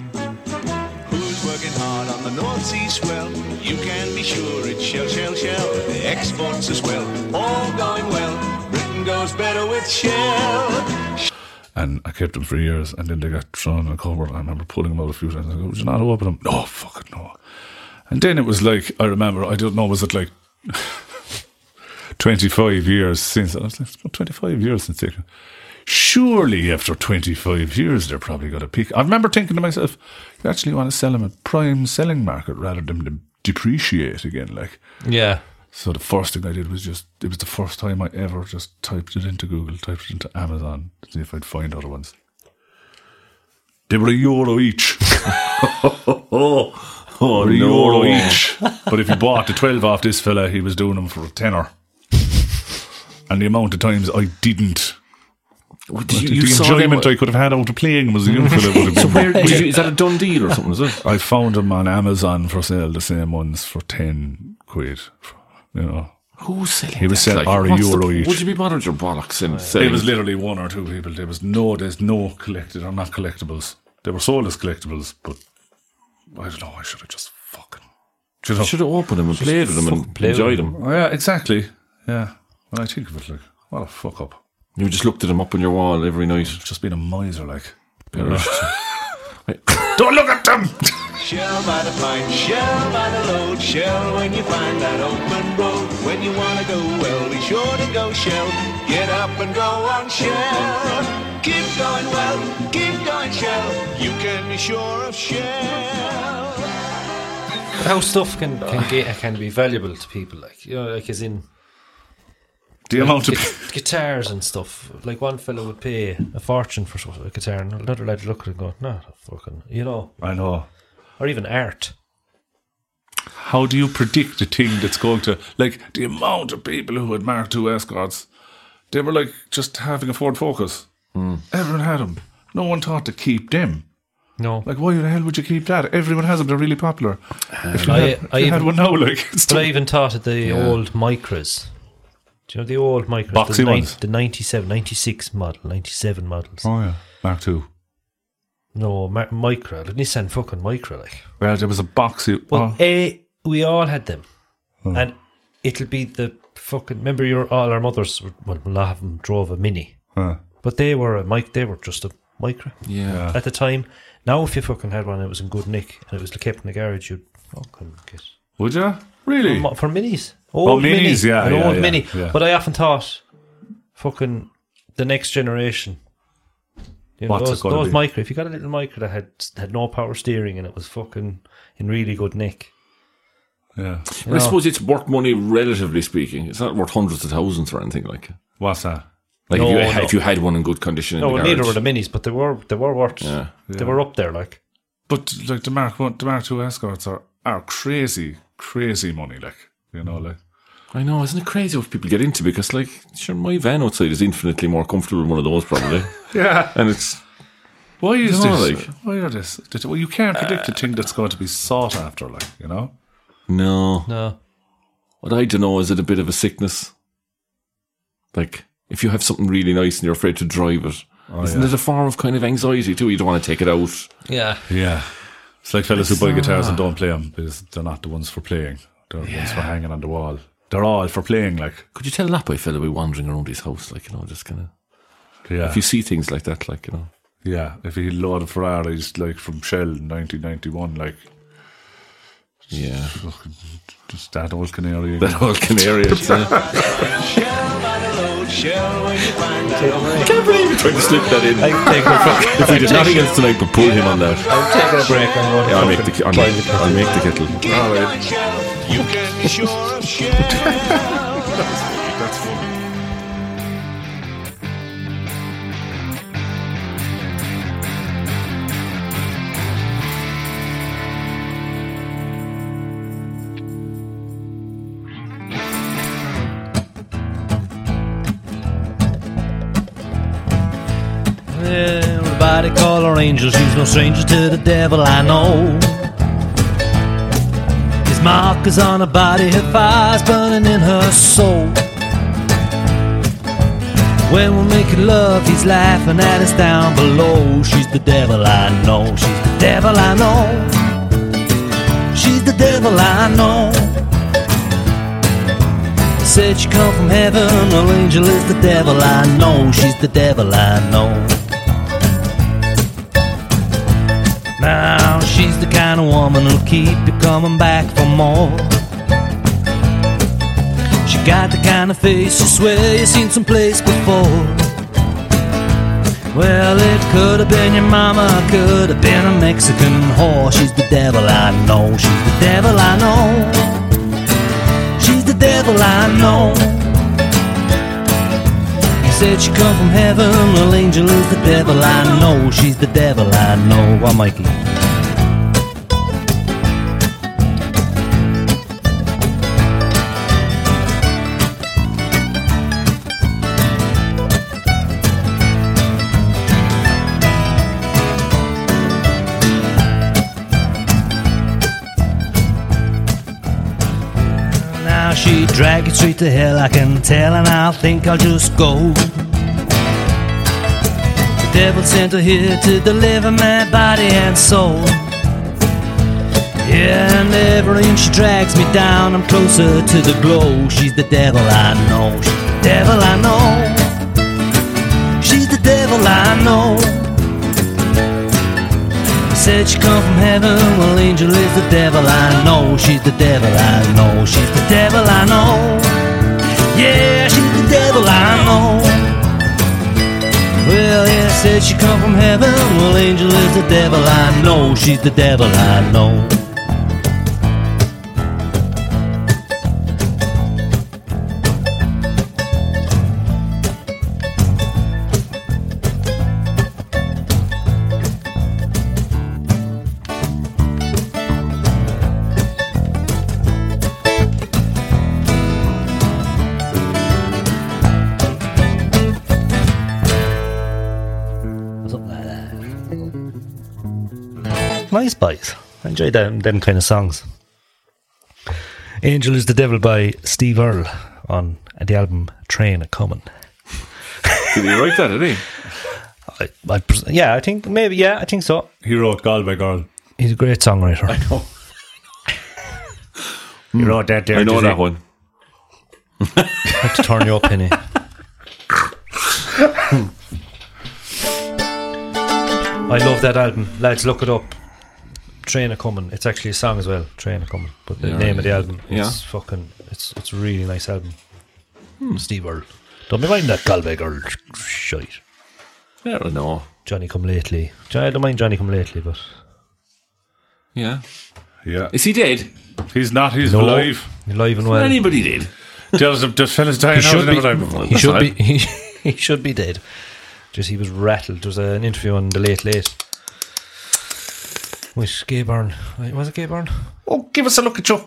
Who's working hard on the North Sea swell? You can be sure it's Shell. The exports as well, all going well. Britain goes better with Shell. And I kept them for years, and then they got thrown in a cupboard. I remember pulling them out a few times. I go, would you not open them? No, fucking no. And then it was like, I remember, I don't know, was it like 25 years since? I was like, it's about 25 years since they... Surely after 25 years they're probably got a peak. I remember thinking to myself, you actually want to sell them at prime selling market rather than depreciate again. Like, Yeah. so the first thing I did was it was the first time I ever just typed it into Google, typed it into Amazon to see if I'd find other ones. They were €1 each. Oh, €1 each. But if you bought the 12 off this fella, he was doing them for a tenner. And the amount of times I didn't You the saw them. enjoyment I could have had out of playing him as a young fella would have been. Is that a done deal or something? Is it? I found them on Amazon for sale, the same ones for 10 quid. You know, Who's selling? he was that? selling or a what's euro the, each. would you be bothered your bollocks in selling? It was literally 1 or 2 people. There's no collected or not collectibles. They were sold as collectibles, but I don't know. I should have just fucking. Should have opened them and played with them and play with enjoyed them. them. Oh, yeah, exactly. Yeah. When I think of it, like, what a fuck up. You just looked at them up on your wall every night. Just being a miser, like. Don't look at them! Shell by the pint, shell by the load, shell when you find that open road. When you wanna go well, be sure to go Shell. Get up and go on Shell. Keep going well, keep going Shell. You can be sure of Shell. How stuff can be valuable to people, like, you know, like as in The amount of. guitars and stuff. Like one fellow would pay a fortune for a guitar, and another lad would look at it and go, "No, fucking," you know. I know. Or even art. How do you predict a thing that's going to. Like, the amount of people who had Mark II Escorts, they were like just having a Ford Focus. Everyone had them. No one thought to keep them. No, Like, why the hell would you keep that? Everyone has them. They're really popular. If you, I had one now, like, it's but I even thought of the old Micras. Do you know the old Micras? Boxy ones? The 97, 96 model, 97 models. oh yeah, Mark II. No, Micra, the Nissan fucking Micra, like. Well, there was a boxy. Well, we all had them. And it'll be the fucking. Remember, all our mothers, well, a lot of them drove a Mini. But they were just a Micra Yeah. at the time. Now, if you fucking had one, it was in good nick and it was kept in the garage, you'd fucking get. Would you? Really? For minis. Old minis, yeah, An yeah, old yeah, mini. yeah. But I often thought, fucking, the next generation. You know, What's it those gonna be? Micra, if you got a little Micra that had no power steering and it was fucking in really good nick. Yeah. But I suppose it's worth money, relatively speaking. It's not worth hundreds of thousands or anything like. What's that? Like No, if you had one in good condition in No, the well, garage. neither were the minis, but they were worth. Yeah. They were up there, like. But like the Mark II Escorts are crazy money, like, you know, like. I know, isn't it crazy what people get into? Because, like, sure, my van outside is infinitely more comfortable than one of those, probably. Yeah. And it's. Why is You know, this? like- Why are this? Well, you can't predict a thing that's going to be sought after, like, you know. No. No. What I don't know, is it a bit of a sickness? Like, if you have something really nice and you're afraid to drive it, isn't it a form of kind of anxiety too? You don't want to take it out. Yeah. Yeah. It's like fellas who buy guitars and don't play them because they're not the ones for playing. They're the ones for hanging on the wall. They're all for playing, like. Could you tell that by a fella be wandering around his house, like, you know, just kind of. Yeah. If you see things like that, like, you know. Yeah. If he load of Ferraris, like, from Shell in 1991, like. Yeah. Just that old canary. That whole canary. Shell by the load, shell when you find that. Can't believe you tried to slip that in. If we did nothing else tonight but pull him on that. I'm taking a break. Yeah, I'll make the kettle. Keep going Shell. You can be sure of Shell. That's funny. Everybody call her angel, she's no stranger to the devil, I know. His mark is on her body, her fire's burning in her soul. When we're making love, he's laughing at us down below. She's the devil, I know. She's the devil, I know. She's the devil, I know. Said she come from heaven, well, angel is the devil, I know. She's the devil, I know. Now she's the kind of woman who'll keep you coming back for more. She got the kind of face you swear you've seen someplace before. Well, it could have been your mama, could have been a Mexican whore. She's the devil, I know. She's the devil, I know. She's the devil, I know. He said she come from heaven, well, angel is the devil, I know. She's the devil, I know. What, Mikey? she drag you straight to hell, I can tell, and I'll think I'll just go. The devil sent her here to deliver my body and soul. Yeah, and every inch she drags me down, I'm closer to the glow. She's the devil I know, she's the devil I know. She's the devil I know. Said she come from heaven, well angel is the devil I know. She's the devil I know, she's the devil I know. Yeah, she's the devil I know. Well, yeah, said she come from heaven, well angel is the devil I know. She's the devil I know. Nice boys. I enjoy them kind of songs. Angel is the Devil by Steve Earle on the album Train A-Comin'. Did he write that, did he? Yeah, I think maybe. Yeah, I think so. He wrote Girl by Girl. He's a great songwriter. I know. He wrote that there. I know that one. I have to turn you up, Penny. I love that album. Lads, look it up. Train A-Comin'. It's actually a song as well. Train A-Comin'. But the name of the album. It's fucking. It's a really nice album. Steve Earle. Don't be minding that Galway Girl shite. I don't know. Johnny Come Lately. I don't mind Johnny Come Lately, but Yeah. Yeah. Is he dead? He's not. He's no, alive. He's alive and well. Anybody did? There's fellas dying now. Never died before. He should be. He should be dead. Just he was rattled. There was an interview on the Late with Gay Byrne. Was it Gay Byrne? Oh, give us a look at you.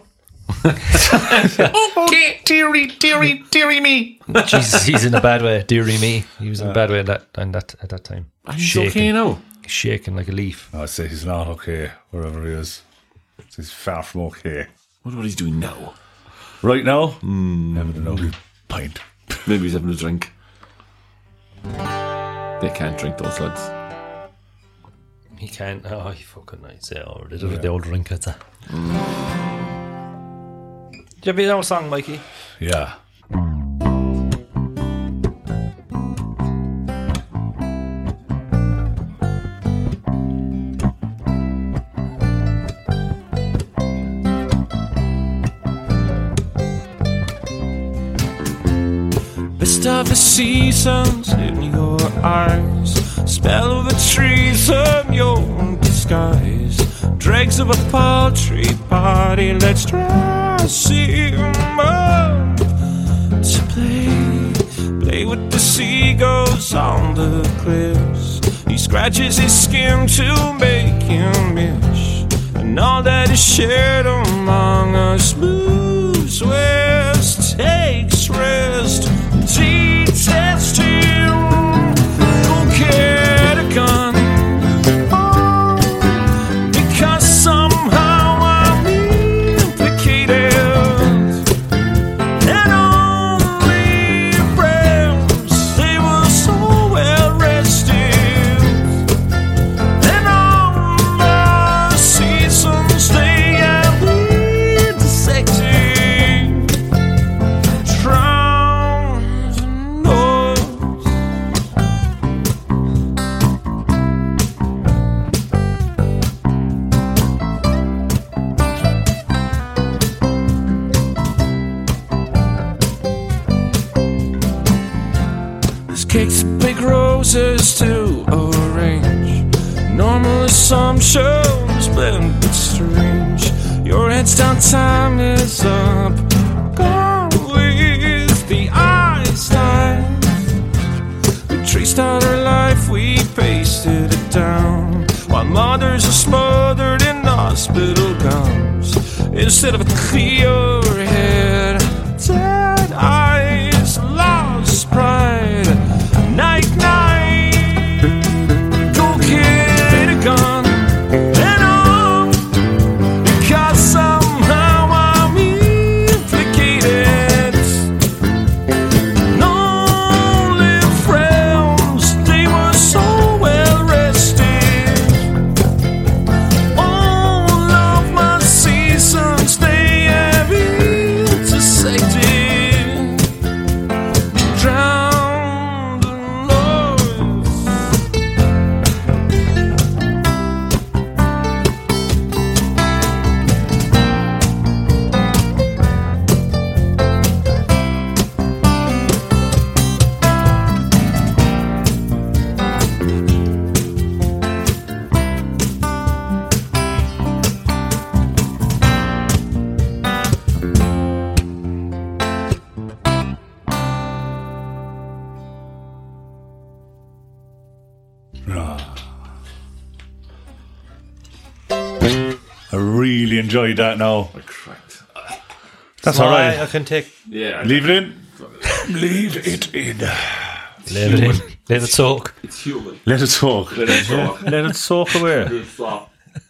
Okay, dearie me. Jesus, he's in a bad way. Dearie me. He was in a bad way at that time. He's okay now. Shaking like a leaf. I'd say he's not okay, wherever he is. He's far from okay. What about he's doing now? Right now? Never know. Pint. Maybe he's having a drink. They can't drink, those lads. He can't. Oh, he fucking nice. Yeah, or the old drink at that. Did you have your own song, Mikey? Yeah. Best of the seasons in your eyes, spell of the trees of your disguise, dregs of a paltry party, let's dress him up to play with the seagulls on the cliffs. He scratches his skin to make him itch, and all that is shared among us moves west, takes rest. Detest him, go get a gun, because somehow I'm implicated, and only friends, they were so well rested, and all the seasons they have been dissected. Cakes, big roses to arrange. Normal assumptions blend but strange. Your head's down, time is up. Gone with the eyes time. We traced out our life, we pasted it down. While mothers are smothered in hospital gowns, instead of a clear head, dead eyes, lost pride. Night, night, go get a gun, and all because somehow I'm implicated, enjoyed that now. I cracked. That's all right. I can take. Yeah. Leave it in. Leave it in. Leave it in. Let it soak. It's human. Let it soak. Let it soak. Let it soak away. Good stop.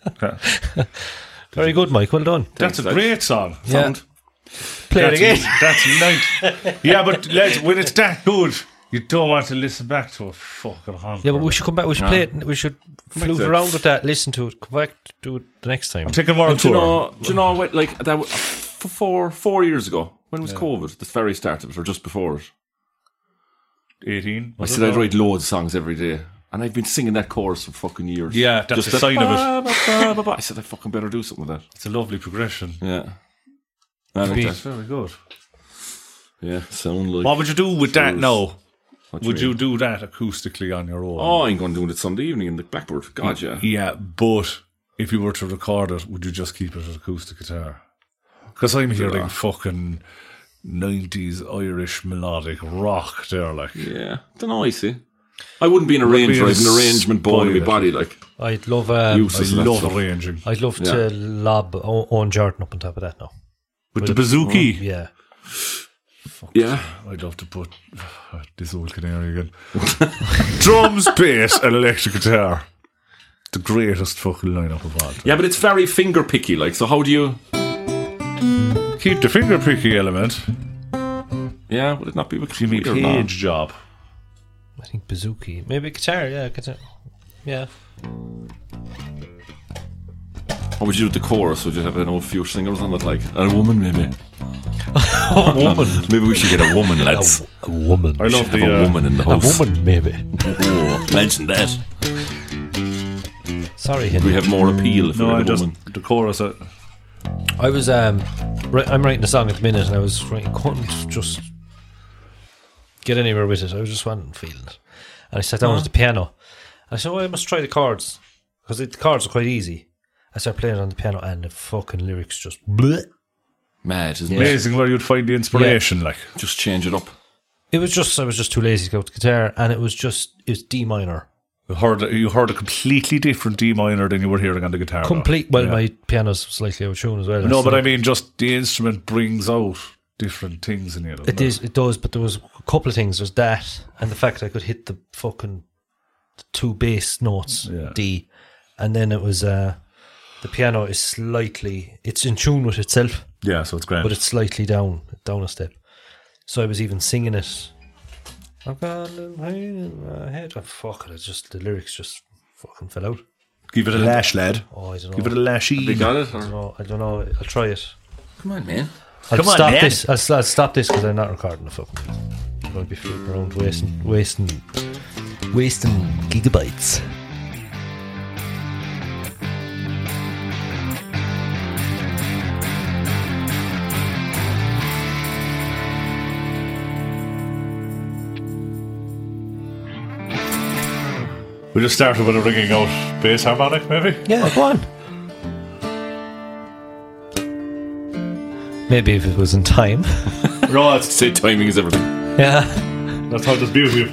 Very good, Mike. Well done. That's a Thanks, great song. Yeah. Play it again. That's nice. Yeah, but when it's that good, you don't want to listen back to a fucking honk. Yeah, but we should come back. We should play it. We should flute sense. around with that. Listen to it. Come back. Do it the next time. I'm taking more on Do you tour. know what? Like that was 4 years ago. When was COVID? The very start of it, or just before it? 18. I said I'd write loads of songs every day, and I've been singing that chorus for fucking years. Yeah, that's the sign of it. I said I fucking better do something with that. It's a lovely progression. Yeah. I like It's that. very good. Yeah, sound like. What would you do with that now? What Would mean? you do that acoustically on your own? Oh, I'm going to do it Sunday evening in the Blackbird. God, yeah. Yeah, but if you were to record it, would you just keep it as acoustic guitar? Because I'm hearing fucking 90s Irish melodic rock there, like. Yeah. Don't know, I see. I wouldn't be an arranger. I have an arrangement bone in my body, like. I'd love. Useless I of that love stuff. arranging. I'd love to lob Owen Jordan up on top of that now. With the bouzouki. Yeah. Yeah. I'd love to put this old canary again. Drums, bass, and electric guitar. The greatest fucking lineup of all time. Yeah, but it's very finger picky, like. So how do you? Keep the finger picky element. Yeah, would it not be with Jimmy or not? Page job. I think bouzouki. Maybe guitar. Yeah, guitar. Yeah. What would you do with the chorus? Would you have a few singers on it, like a woman, maybe? A woman. Maybe we should get a woman, lads. A woman. I love Have the a woman in the A house. woman, maybe. Oh, mention that. Sorry, Henry. We have more appeal if we No, I have a just woman. the chorus. I was I'm writing a song at the minute, and I was writing, couldn't just get anywhere with it. I was just wasn't feeling it, and I sat down at the piano. I said, "Oh, I must try the chords because the chords are quite easy." I started playing it on the piano, and the fucking lyrics just bleh. Mad, isn't it? Amazing where you'd find the inspiration, like. Just change it up. It was just I was just too lazy to go to guitar, and it was D minor. You heard a completely different D minor than you were hearing on the guitar. Complete. though. Well, Yeah. my piano's slightly out of tune as well. No, So but I mean, just the instrument brings out different things in you. doesn't it does. But there was a couple of things. There's that, and the fact I could hit the fucking two bass notes, Yeah. D, and then it was the piano is slightly. It's in tune with itself, Yeah, so it's grand. but it's slightly down a step. So I was even singing it. I've got a little pain in my head. Oh, fuck it! The lyrics just fucking fell out. Give it a lash, lad. Oh, I don't know. Give it a lashy. They got it? I Or? don't know. I don't know. I'll try it. Come on, man. I'll Come on, stop man. this. I'll stop this because I'm not recording the fucking thing. I'm going to be flipping around wasting gigabytes. We just started with a ringing out bass harmonic, maybe? Yeah, go on. Maybe if it was in time. No, it's, Say timing is everything. Yeah. that's how there's beauty.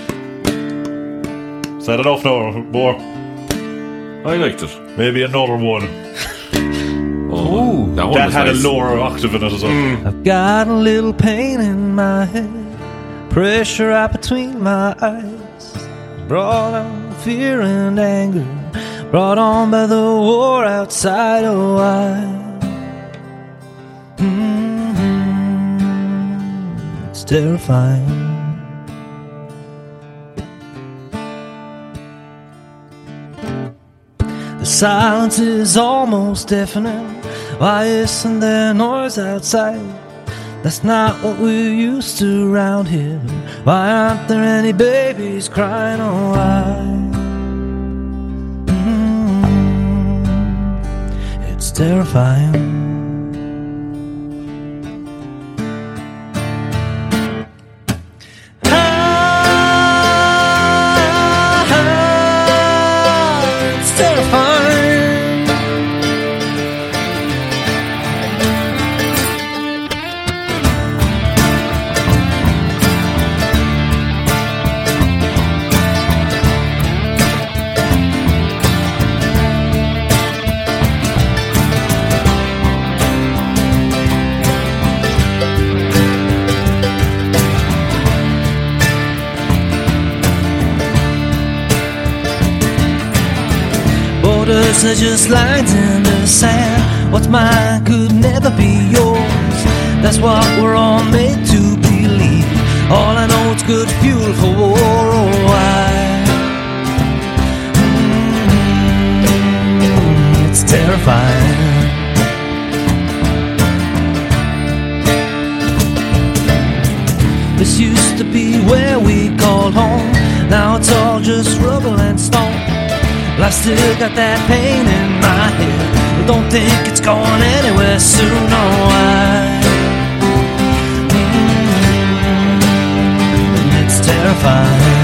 Is that enough now? More? I liked it. Maybe another one. Oh, that one That was had nice. a lower octave in it as well. I've got a little pain in my head, pressure out between my eyes, brought on fear and anger, brought on by the war outside. Oh, it's terrifying. The silence is almost deafening. Why isn't there noise outside? That's not what we're used to around here. Why aren't there any babies crying? Oh, why? It's terrifying. It's terrifying. words are just lines in the sand. What's mine could never be yours. That's what we're all made to believe. All I know, it's good fuel for war. Oh, it's terrifying. This used to be where we called home. Now it's all just rubble and stone. Well, I still got that pain in my head. But don't think it's going anywhere soon. No, it's terrifying.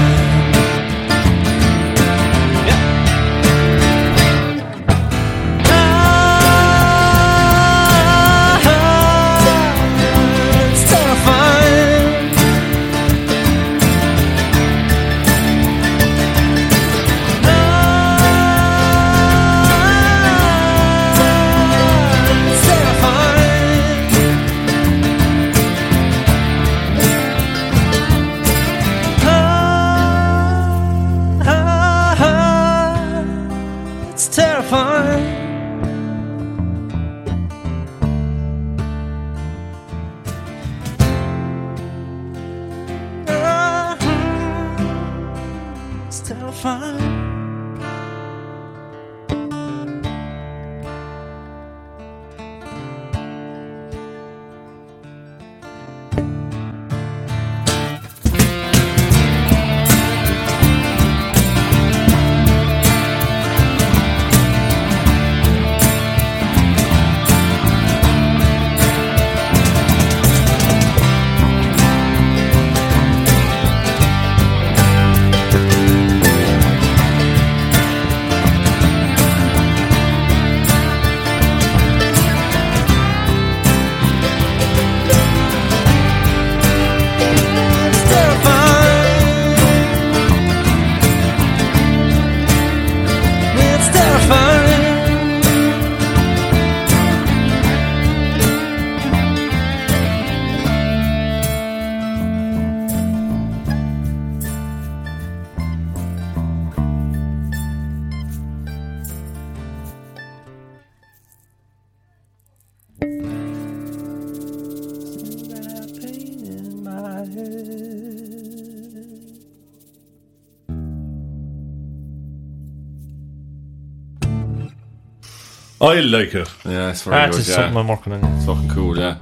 I like it. Yeah, it's very That good. is Yeah. something I'm working on. It's fucking cool, yeah.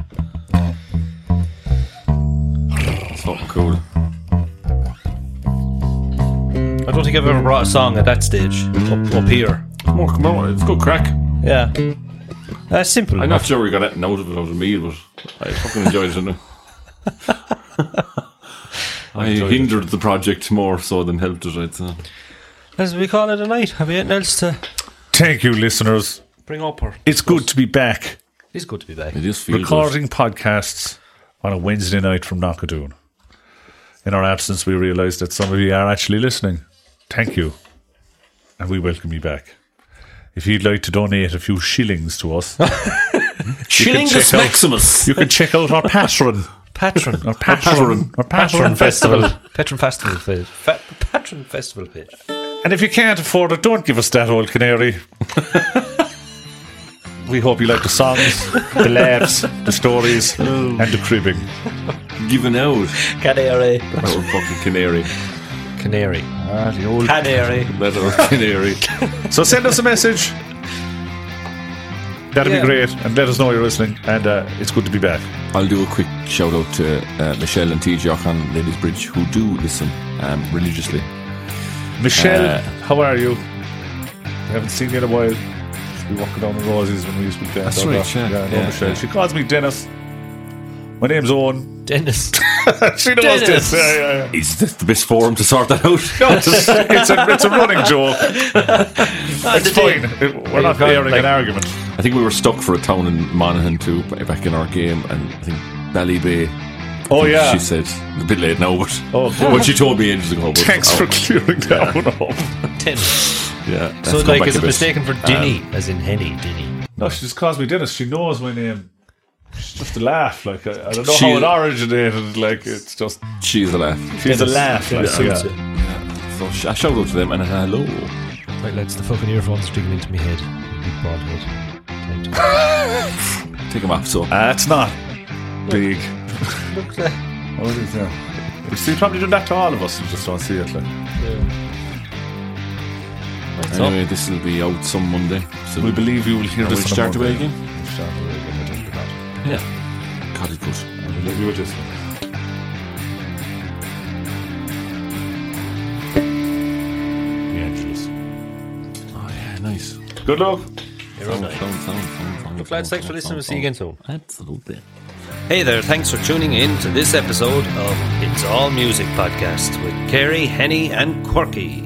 It's fucking cool. I don't think I've ever brought a song at that stage up here. Come on, it's good crack. Yeah. Simple. I'm enough. not sure we got anything out of it out of me, but I fucking enjoyed it, didn't I hindered the project more so than helped it, I'd say. As we call it a night, have you anything else to Thank you, listeners. bring up? Or It's good to be back it's good to be back. It just feels recording podcasts on a Wednesday night from Knockadoon. In our absence, we realised that some of you are actually listening. Thank you. And we welcome you back. If you'd like to donate a few shillings to us, Shillingus Maximus. you can check out our Patreon. Patron. Our Patreon. Our Patron Patreon Festival. Patron Festival page. Patron Festival page. And if you can't afford it, don't give us that old canary. We hope you like the songs, the laughs, the stories, and the cribbing. Giving out. Canary. That old fucking canary. Canary. The old Canary. That old canary. So send us a message. That'd Yeah. be great. And let us know you're listening. And it's good to be back. I'll do a quick shout out to Michelle and TJ on Ladies Bridge who do listen religiously. Michelle, how are you? We haven't seen you in a while. We walked down the Roses when we used to be there. That's right, yeah. I know Yeah, Michelle. yeah. She calls me Dennis. My name's Owen. Dennis. She knows Dennis. this. Yeah. Is this the best forum to sort that out? No, it's a running joke. It's fine. We're not airing an argument. I think we were stuck for a town in Monaghan too back in our game, and I think Ballybay. Oh, yeah. She said it's a bit late now, but Oh, good. well, she told me ages ago. But, Thanks for clearing that one up. Dennis. yeah. So let's come like back is a it bit. mistaken for Dinny, as in Henny, Dinny? No, she just calls me Dennis. She knows my name. It's just a laugh. Like I don't know She- how it originated. Like it's just She's a laugh. she's a laugh. Like, Dennis. yeah. So I shout out to them and a hello. Right, lads, the fucking earphones are digging into my head. Big bald head. Time to go. Take them off, so. It's not big. Look there. Oh, it is, yeah. You see, probably do that to all of us. You just don't see it. Like. Anyway, this will be out some Monday. So We believe you will hear we'll this on a start away Monday. again. We'll start away again. It will be bad. Yeah. God, it's good. We'll leave you with this one. The Angelus. Oh, yeah, nice. Good luck. Sound. Look, lads, thanks for listening. We'll see you again soon. Absolutely. Hey there, thanks for tuning in to this episode of It's All Music Podcast with Kerry, Henny and Quirky.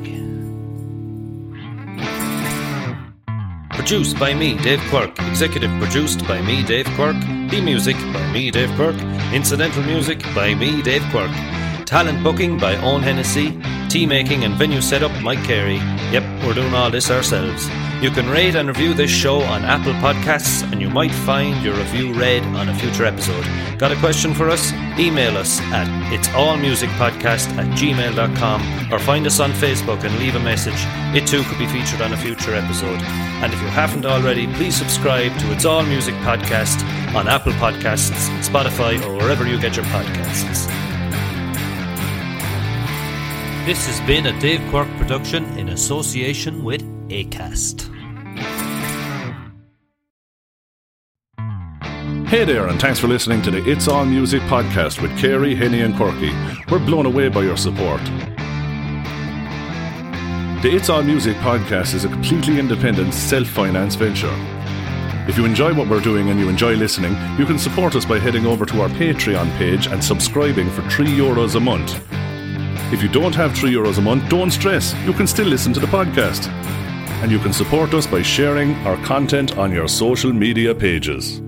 Produced by me, Dave Quirk. Executive produced by me, Dave Quirk. The music by me, Dave Quirk. Incidental music by me, Dave Quirk. Talent booking by Owen Hennessy. Tea making and venue setup, Mike Carey. Yep, we're doing all this ourselves. You can rate and review this show on Apple Podcasts, and you might find your review read on a future episode. Got a question for us? Email us at itsallmusicpodcast@gmail.com or find us on Facebook and leave a message. It too could be featured on a future episode. And if you haven't already, please subscribe to It's All Music Podcast on Apple Podcasts, Spotify, or wherever you get your podcasts. This has been a Dave Quirk production in association with Acast. Hey there, and thanks for listening to the It's All Music Podcast with Kerry, Henny and Quirky. We're blown away by your support. The It's All Music Podcast is a completely independent, self-financed venture. If you enjoy what we're doing and you enjoy listening, you can support us by heading over to our Patreon page and subscribing for €3 a month. If you don't have €3 a month, don't stress. You can still listen to the podcast. And you can support us by sharing our content on your social media pages.